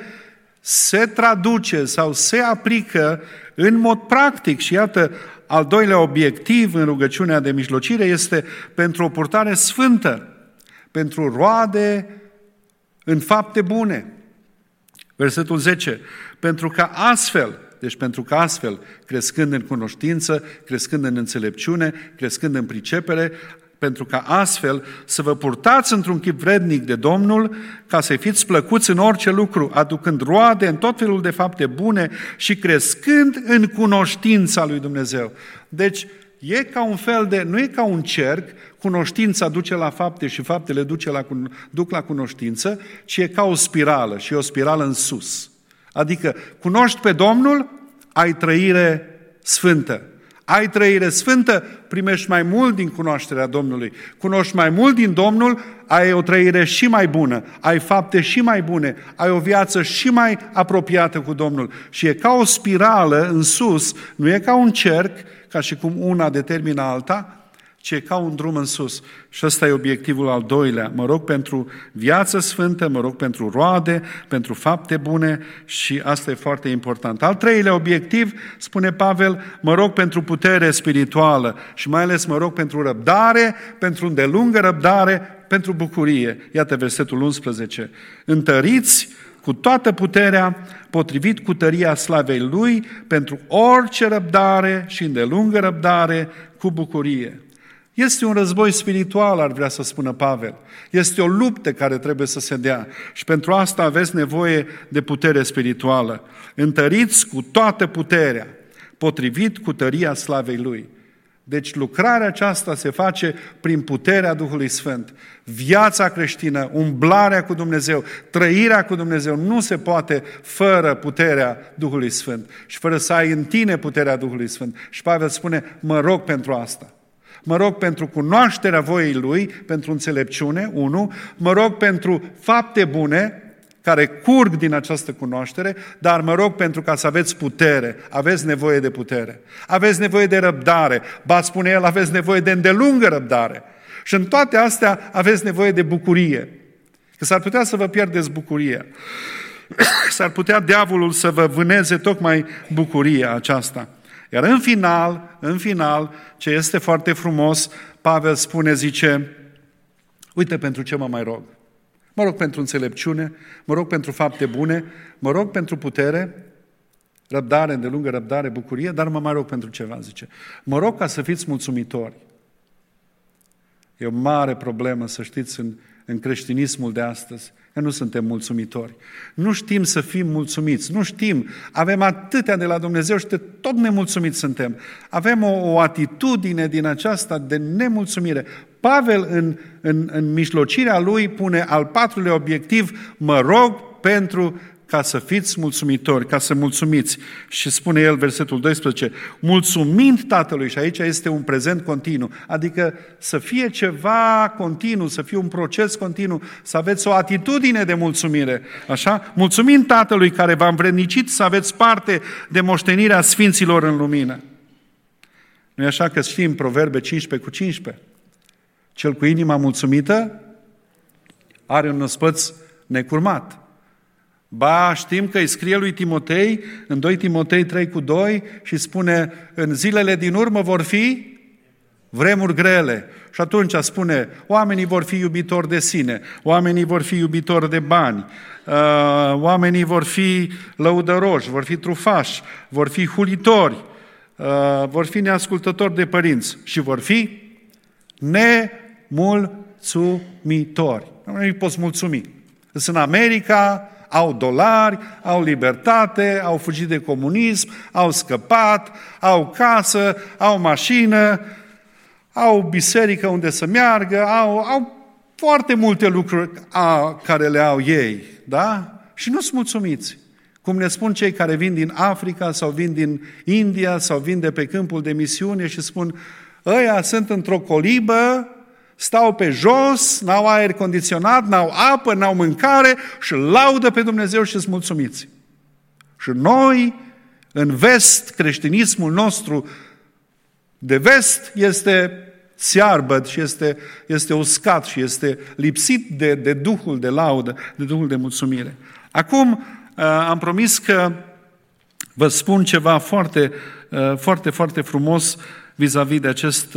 se traduce sau se aplică în mod practic. Și iată, al doilea obiectiv în rugăciunea de mijlocire este pentru o purtare sfântă, pentru roade în fapte bune. Versetul zece. Pentru că astfel, deci pentru că astfel, crescând în cunoștință, crescând în înțelepciune, crescând în pricepere, pentru ca astfel să vă purtați într-un chip vrednic de Domnul, ca să fiți plăcuți în orice lucru, aducând roade în tot felul de fapte bune și crescând în cunoștința lui Dumnezeu. Deci, e ca un fel de, nu e ca un cerc, cunoștința duce la fapte și faptele duce la, duc la cunoștință, ci e ca o spirală și e o spirală în sus. Adică, cunoști pe Domnul, ai trăire sfântă. Ai trăire sfântă, primești mai mult din cunoașterea Domnului. Cunoști mai mult din Domnul, ai o trăire și mai bună, ai fapte și mai bune, ai o viață și mai apropiată cu Domnul. Și e ca o spirală în sus, nu e ca un cerc, ca și cum una determină alta, ci e ca un drum în sus. Și ăsta e obiectivul al doilea. Mă rog pentru viață sfântă, mă rog pentru roade, pentru fapte bune și asta e foarte important. Al treilea obiectiv, spune Pavel, mă rog pentru putere spirituală și mai ales mă rog pentru răbdare, pentru îndelungă răbdare, pentru bucurie. Iată versetul unsprezece. Întăriți cu toată puterea, potrivit cu tăria slavei Lui, pentru orice răbdare și îndelungă răbdare, cu bucurie. Este un război spiritual, ar vrea să spună Pavel. Este o luptă care trebuie să se dea și pentru asta aveți nevoie de putere spirituală. Întăriți cu toată puterea, potrivit cu tăria slavei Lui. Deci lucrarea aceasta se face prin puterea Duhului Sfânt. Viața creștină, umblarea cu Dumnezeu, trăirea cu Dumnezeu nu se poate fără puterea Duhului Sfânt și fără să ai în tine puterea Duhului Sfânt. Și Pavel spune, mă rog pentru asta. Mă rog pentru cunoașterea voii Lui, pentru înțelepciune, unu. Mă rog pentru fapte bune, care curg din această cunoaștere, dar mă rog pentru ca să aveți putere. Aveți nevoie de putere. Aveți nevoie de răbdare. Ba spune el, aveți nevoie de îndelungă răbdare. Și în toate astea aveți nevoie de bucurie. Că s-ar putea să vă pierdeți bucuria. S-ar putea diavolul să vă vâneze tocmai bucuria aceasta. Iar în final, în final, ce este foarte frumos, Pavel spune, zice, uite pentru ce mă mai rog. Mă rog pentru înțelepciune, mă rog pentru fapte bune, mă rog pentru putere, răbdare, îndelungă răbdare, bucurie, dar mă mai rog pentru ceva, zice. Mă rog ca să fiți mulțumitori. E o mare problemă, să știți, în, în creștinismul de astăzi, că nu suntem mulțumitori. Nu știm să fim mulțumiți, nu știm. Avem atâtea de la Dumnezeu și tot nemulțumiți suntem. Avem o, o atitudine din aceasta de nemulțumire. Pavel, în, în, în mijlocirea lui, pune al patrulea obiectiv, mă rog pentru ca să fiți mulțumitori, ca să mulțumiți. Și spune el, versetul doisprezece, mulțumind Tatălui, și aici este un prezent continuu, adică să fie ceva continuu, să fie un proces continuu, să aveți o atitudine de mulțumire, așa? Mulțumind Tatălui care v-a învrednicit să aveți parte de moștenirea sfinților în lumină. Nu-i așa că știm Proverbe cincisprezece cu cincisprezece? Cel cu inima mulțumită are un ospăț necurmat. Ba, știm că îi scrie lui Timotei, în doi Timotei trei cu doi, și spune, în zilele din urmă vor fi vremuri grele. Și atunci spune, oamenii vor fi iubitori de sine, oamenii vor fi iubitori de bani, oamenii vor fi lăudăroși, vor fi trufași, vor fi hulitori, vor fi neascultători de părinți și vor fi nemulțumitori. Nu poți mulțumi. Sunt în America, au dolari, au libertate, au fugit de comunism, au scăpat, au casă, au mașină, au biserică unde să meargă, au, au foarte multe lucruri a, care le au ei, da? Și nu sunt mulțumiți. Cum ne spun cei care vin din Africa sau vin din India sau vin de pe câmpul de misiune și spun, Ăia sunt într-o colibă, stau pe jos, n-au aer condiționat, n-au apă, n-au mâncare și laudă pe Dumnezeu și sunt mulțumiți. Și noi, în vest, creștinismul nostru de vest este țiarbăd și este, este uscat și este lipsit de, de Duhul de laudă, de Duhul de mulțumire. Acum am promis că vă spun ceva foarte, foarte, foarte frumos vis-a-vis de acest,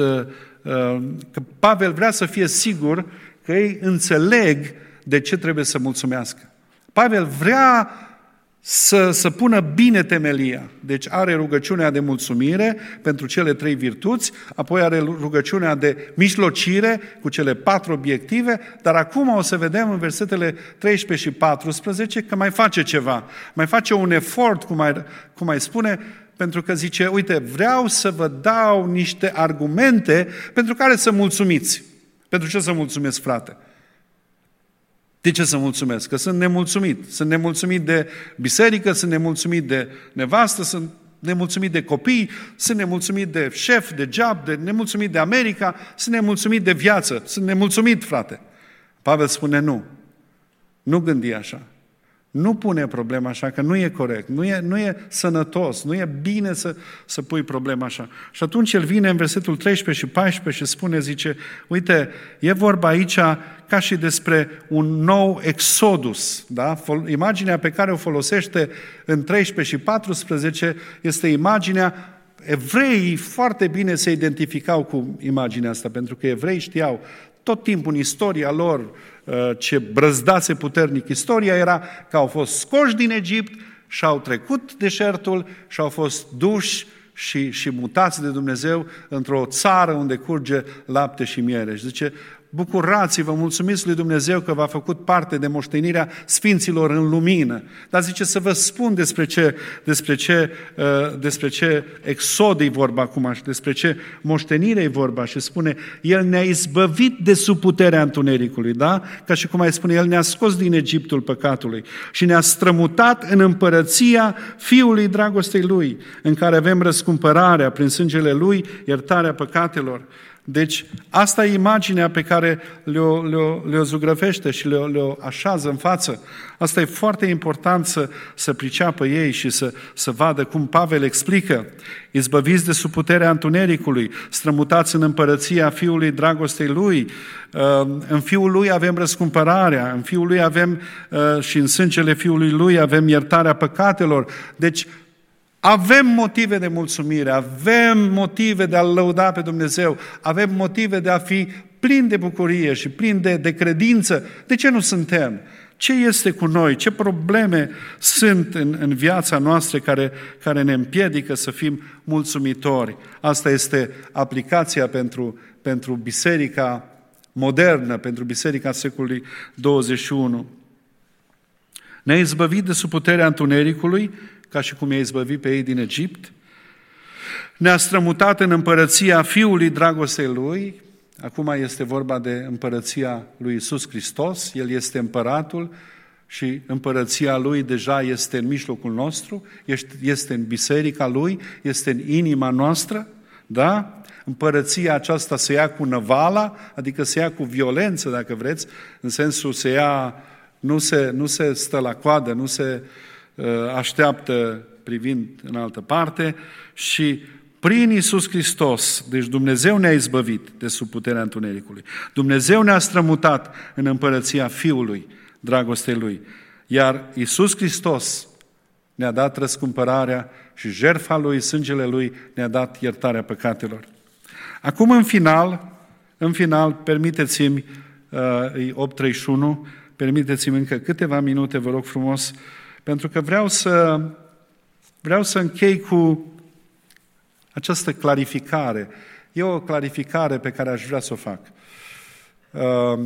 că Pavel vrea să fie sigur că ei înțeleg de ce trebuie să mulțumească. Pavel vrea să, să pună bine temelia. Deci are rugăciunea de mulțumire pentru cele trei virtuți, apoi are rugăciunea de mijlocire cu cele patru obiective, dar acum o să vedem în versetele treisprezece și paisprezece că mai face ceva. Mai face un efort, cum mai, cum mai spune, pentru că zice, uite, vreau să vă dau niște argumente pentru care să mulțumiți. Pentru ce să mulțumesc, frate? De ce să mulțumesc? Că sunt nemulțumit. Sunt nemulțumit de biserică, sunt nemulțumit de nevastă, sunt nemulțumit de copii, sunt nemulțumit de șef, de job, de nemulțumit de America, sunt nemulțumit de viață, sunt nemulțumit, frate. Pavel spune nu. Nu gândi așa. Nu pune problema așa, că nu e corect, nu e, nu e sănătos, nu e bine să, să pui problema așa. Și atunci el vine în versetul treisprezece și paisprezece și spune, zice, uite, e vorba aici ca și despre un nou exodus. Da? Imaginea pe care o folosește în treisprezece și paisprezece este imaginea, evreii foarte bine se identificau cu imaginea asta, pentru că evreii știau tot timpul în istoria lor ce brăzdase puternic istoria era că au fost scoși din Egipt și au trecut deșertul și au fost duși și, și mutați de Dumnezeu într-o țară unde curge lapte și miere. Și zice, bucurați-vă, mulțumiți lui Dumnezeu că v-a făcut parte de moștenirea sfinților în lumină. Dar zice să vă spun despre ce, despre ce, despre ce exod e vorba acum și despre ce moștenire e vorba. Și spune, El ne-a izbăvit de sub puterea întunericului, da? Ca și cum ai spune, El ne-a scos din Egiptul păcatului și ne-a strămutat în împărăția Fiului dragostei Lui, în care avem răscumpărarea prin sângele Lui, iertarea păcatelor. Deci, asta e imaginea pe care le-o, le-o, le-o zugrăvește și le-o, le-o așează în față. Asta e foarte important să, să priceapă ei și să, să vadă cum Pavel explică. Izbăviți de sub puterea întunericului, strămutați în împărăția Fiului dragostei Lui. În Fiul Lui avem răscumpărarea, în Fiul Lui avem și în sângele Fiului Lui avem iertarea păcatelor. Deci, avem motive de mulțumire, avem motive de a-L lăuda pe Dumnezeu, avem motive de a fi plini de bucurie și plini de, de credință. De ce nu suntem? Ce este cu noi? Ce probleme sunt în, în viața noastră care, care ne împiedică să fim mulțumitori? Asta este aplicația pentru, pentru biserica modernă, pentru biserica secolului douăzeci și unu. Ne-a izbăvit de sub puterea întunericului, ca și cum i-a izbăvit pe ei din Egipt, ne-a strămutat în împărăția Fiului dragostei Lui, acum este vorba de împărăția lui Iisus Hristos, El este împăratul și împărăția Lui deja este în mijlocul nostru, este în biserica Lui, este în inima noastră, da? Împărăția aceasta se ia cu năvala, adică se ia cu violență, dacă vreți, în sensul se ia, nu se, nu se stă la coadă, nu se așteaptă privind în altă parte și prin Iisus Hristos, deci Dumnezeu ne-a izbăvit de sub puterea întunericului. Dumnezeu ne-a strămutat în împărăția Fiului, dragostei Lui. Iar Iisus Hristos ne-a dat răscumpărarea și jertfa Lui, sângele Lui ne-a dat iertarea păcatelor. Acum, în final, în final, permiteți-mi, uh, opt treizeci și unu, permiteți-mi încă câteva minute, vă rog frumos, pentru că vreau să, vreau să închei cu această clarificare. E o clarificare pe care aș vrea să o fac. Uh,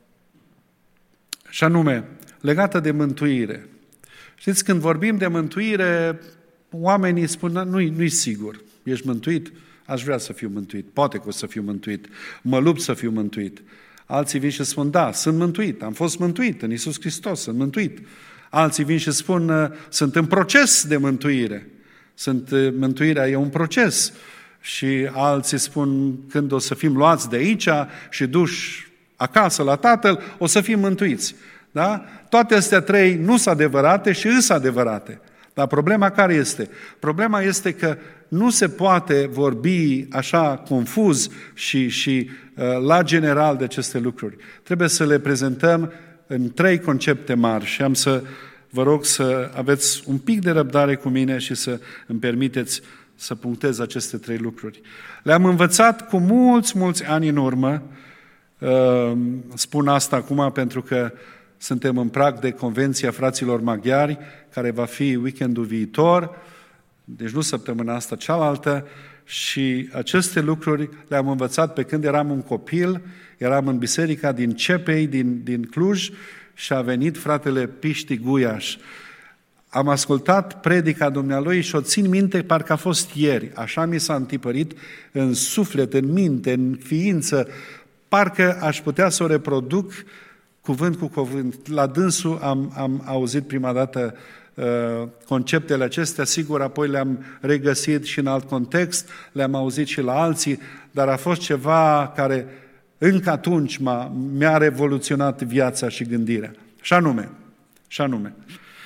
și anume, legată de mântuire. Știți, când vorbim de mântuire, oamenii spun, nu-i, nu-i sigur. Ești mântuit? Aș vrea să fiu mântuit. Poate că o să fiu mântuit. Mă lupt să fiu mântuit. Alții vin și spun, da, sunt mântuit. Am fost mântuit în Iisus Hristos, sunt mântuit. Alții vin și spun, sunt în proces de mântuire. Sunt, mântuirea e un proces. și alții spun când o să fim luați de aici și duși acasă la Tatăl, o să fim mântuiți. Da? Toate astea trei nu sunt adevărate și îs adevărate. Dar problema care este? Problema este că nu se poate vorbi așa confuz și, și uh, la general de aceste lucruri. Trebuie să le prezentăm în trei concepte mari și am să vă rog să aveți un pic de răbdare cu mine și să îmi permiteți să punctez aceste trei lucruri. Le-am învățat cu mulți, mulți ani în urmă. Uh, spun asta acum pentru că suntem în prag de Convenția Fraților Maghiari, care va fi weekendul viitor, deci nu săptămâna asta, cealaltă, și aceste lucruri le-am învățat pe când eram un copil, eram în biserica din Cepei, din, din Cluj, și a venit fratele Piști Guiaș. Am ascultat predica dumnealui și o țin minte parcă a fost ieri, așa mi s-a întipărit în suflet, în minte, în ființă, parcă aș putea să o reproduc cuvânt cu cuvânt. La dânsul am, am auzit prima dată uh, conceptele acestea, sigur, apoi le-am regăsit și în alt context, le-am auzit și la alții, dar a fost ceva care încă atunci m-a, mi-a revoluționat viața și gândirea. Și anume, și anume,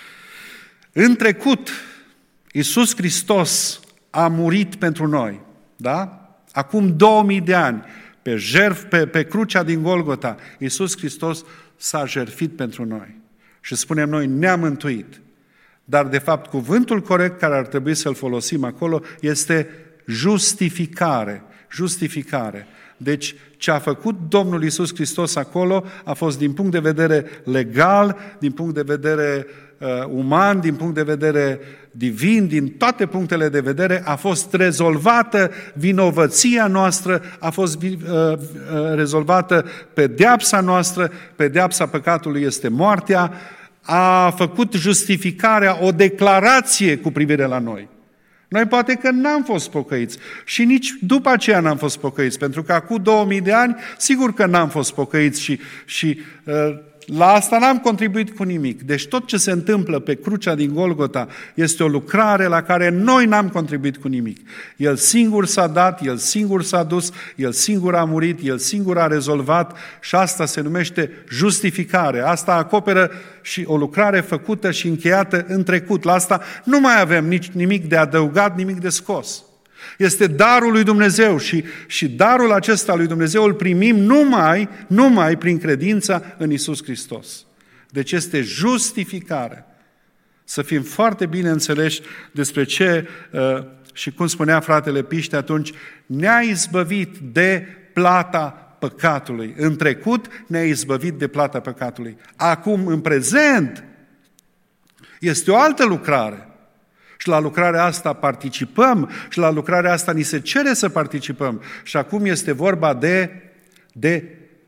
în trecut, Iisus Hristos a murit pentru noi, da? Acum două mii de ani, pe jertf, pe, pe crucea din Golgota, Iisus Hristos s-a jertfit pentru noi. Și spunem noi, ne-a mântuit. Dar, de fapt, cuvântul corect care ar trebui să-l folosim acolo este justificare. Justificare. Deci, ce a făcut Domnul Iisus Hristos acolo a fost din punct de vedere legal, din punct de vedere uh, uman, din punct de vedere divin, din toate punctele de vedere, a fost rezolvată vinovăția noastră, a fost uh, uh, rezolvată pedeapsa noastră, pedeapsa păcatului este moartea, a făcut justificarea, o declarație cu privire la noi. Noi poate că n-am fost pocăiți și nici după aceea n-am fost pocăiți, pentru că acum două mii de ani, sigur că n-am fost pocăiți și, și uh, la asta n-am contribuit cu nimic. Deci tot ce se întâmplă pe crucea din Golgota este o lucrare la care noi n-am contribuit cu nimic. El singur s-a dat, El singur s-a dus, El singur a murit, El singur a rezolvat și asta se numește justificare. Asta acoperă și o lucrare făcută și încheiată în trecut. La asta nu mai avem nici nimic de adăugat, nimic de scos. Este darul lui Dumnezeu și, și darul acesta lui Dumnezeu îl primim numai, numai prin credința în Iisus Hristos. Deci este justificare. Să fim foarte bine înțeleși despre ce, uh, și cum spunea fratele Piște atunci, ne-a izbăvit de plata păcatului. În trecut ne-a izbăvit de plata păcatului. Acum, în prezent, este o altă lucrare. Și la lucrarea asta participăm și la lucrarea asta ni se cere să participăm. Și acum este vorba de, de,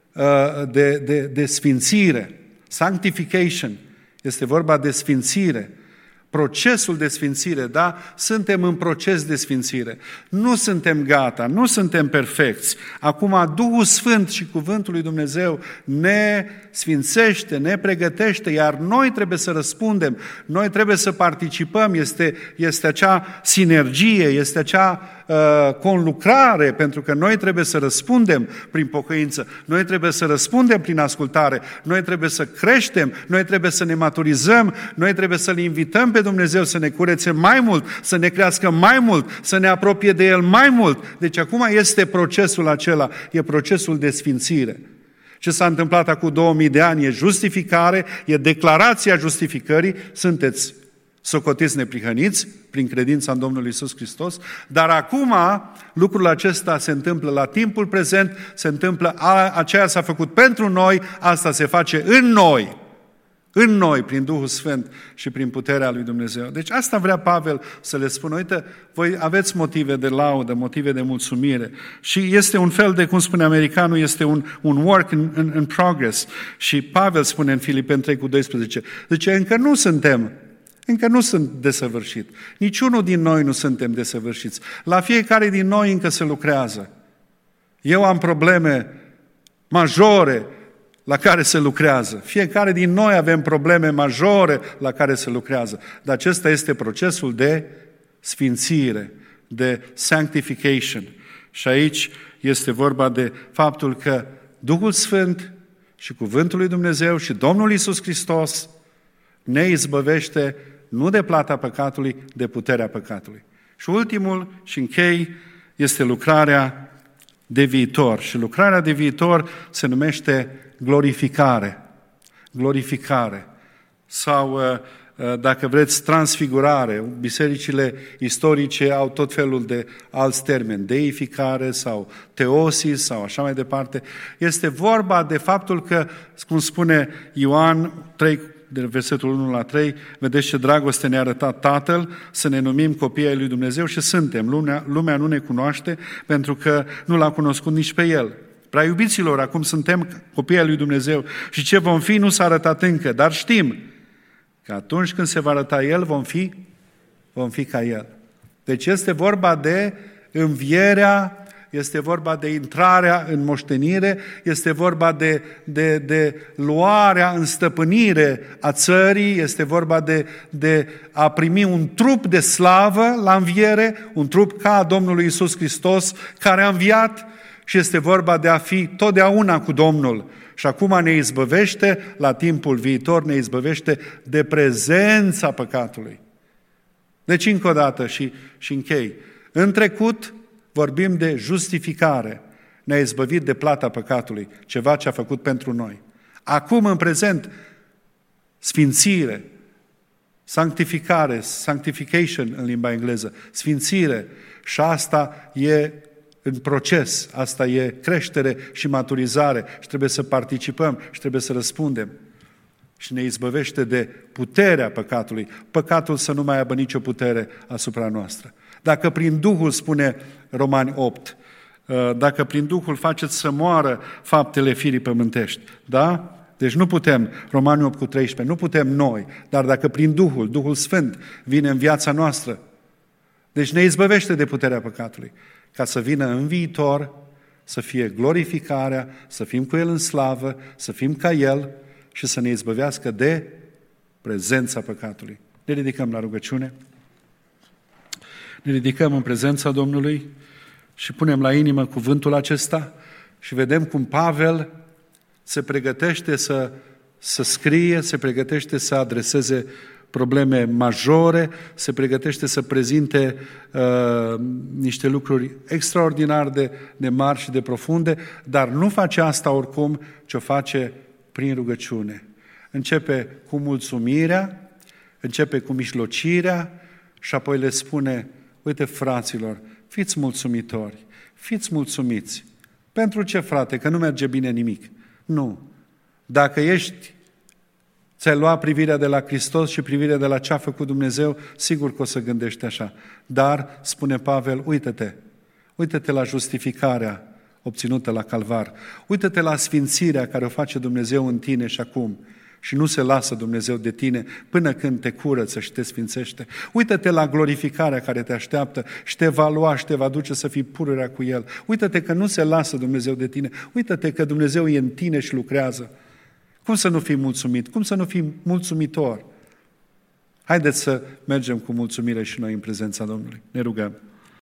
de, de, de sfințire. Sanctification. Este vorba de sfințire. Procesul de sfințire, da? Suntem în proces de sfințire. Nu suntem gata, nu suntem perfecți. Acum Duhul Sfânt și Cuvântul lui Dumnezeu ne sfințește, ne pregătește, iar noi trebuie să răspundem, noi trebuie să participăm. Este, este acea sinergie, este acea uh, conlucrare, pentru că noi trebuie să răspundem prin pocăință, noi trebuie să răspundem prin ascultare, noi trebuie să creștem, noi trebuie să ne maturizăm, noi trebuie să-L invităm pe Dumnezeu să ne curețe mai mult, să ne crească mai mult, să ne apropie de El mai mult. Deci acum este procesul acela, e procesul de sfințire. Ce s-a întâmplat acum două mii de ani e justificare, e declarația justificării, sunteți socotiți neprihăniți prin credința în Domnul Iisus Hristos, dar acum lucrul acesta se întâmplă la timpul prezent, se întâmplă, a, aceea s-a făcut pentru noi, asta se face în noi. În noi, prin Duhul Sfânt și prin puterea lui Dumnezeu. Deci asta vrea Pavel să le spună. Uite, voi aveți motive de laudă, motive de mulțumire. Și este un fel de, cum spune americanul, este un, un work in, in, in progress. Și Pavel spune în Filipeni trei cu doisprezece, zice, încă nu suntem, încă nu sunt desăvârșit. Niciunul din noi nu suntem desăvârșiți. La fiecare din noi încă se lucrează. Eu am probleme majore la care se lucrează. Fiecare din noi avem probleme majore la care se lucrează. Dar acesta este procesul de sfințire, de sanctification. Și aici este vorba de faptul că Duhul Sfânt și Cuvântul lui Dumnezeu și Domnul Iisus Hristos ne izbăvește nu de plata păcatului, de puterea păcatului. Și ultimul și închei este lucrarea de viitor. Și lucrarea de viitor se numește glorificare. Glorificare. Sau, dacă vreți, transfigurare. Bisericile istorice au tot felul de alți termeni, deificare sau teosis sau așa mai departe. Este vorba de faptul că, cum spune Ioan trei, de versetul unu la trei, vedeți ce dragoste ne-a arătat Tatăl, să ne numim copiii ai lui Dumnezeu și suntem. Lumea, lumea nu ne cunoaște pentru că nu l-a cunoscut nici pe El. Prea iubiților, acum suntem copiii ai lui Dumnezeu și ce vom fi nu s-a arătat încă, dar știm că atunci când se va arăta El, vom fi, vom fi ca El. Deci este vorba de învierea, este vorba de intrarea în moștenire, este vorba de, de, de luarea în stăpânire a țării, este vorba de, de a primi un trup de slavă la înviere, un trup ca a Domnului Iisus Hristos, care a înviat, și este vorba de a fi totdeauna cu Domnul. Și acum ne izbăvește, la timpul viitor, ne izbăvește de prezența păcatului. Deci, încă o dată și, și închei. În trecut vorbim de justificare. Ne-a izbăvit de plata păcatului, ceva ce a făcut pentru noi. Acum, în prezent, sfințire, sanctificare, sanctification în limba engleză, sfințire, și asta e în proces, asta e creștere și maturizare și trebuie să participăm și trebuie să răspundem. Și ne izbăvește de puterea păcatului. Păcatul să nu mai aibă nicio putere asupra noastră. Dacă prin Duhul, spune Romani opt, dacă prin Duhul faceți să moară faptele firii pământești, da? Deci nu putem, Romani opt cu treisprezece, nu putem noi, dar dacă prin Duhul, Duhul Sfânt vine în viața noastră, deci ne izbăvește de puterea păcatului, ca să vină în viitor, să fie glorificarea, să fim cu El în slavă, să fim ca El și să ne izbăvească de prezența păcatului. Ne ridicăm la rugăciune, ne ridicăm în prezența Domnului și punem la inimă cuvântul acesta și vedem cum Pavel se pregătește să, să scrie, se pregătește să adreseze probleme majore, se pregătește să prezinte uh, niște lucruri extraordinar de, de mari și de profunde, dar nu face asta oricum, ci o face prin rugăciune. Începe cu mulțumirea, începe cu mijlocirea și apoi le spune, uite fraților, fiți mulțumitori, fiți mulțumiți. Pentru ce, frate? Că nu merge bine nimic. Nu. Dacă ești ți-ai luat privirea de la Hristos și privirea de la ce a făcut Dumnezeu, sigur că o să gândești așa. Dar, spune Pavel, uită-te, uită-te la justificarea obținută la Calvar, uită-te la sfințirea care o face Dumnezeu în tine și acum și nu se lasă Dumnezeu de tine până când te curăță și te sfințește. Uită-te la glorificarea care te așteaptă și te va lua și te va duce să fii pururea cu El. Uită-te că nu se lasă Dumnezeu de tine, uită-te că Dumnezeu e în tine și lucrează. Cum să nu fii mulțumit? Cum să nu fii mulțumitor? Haideți să mergem cu mulțumire și noi în prezența Domnului. Ne rugăm.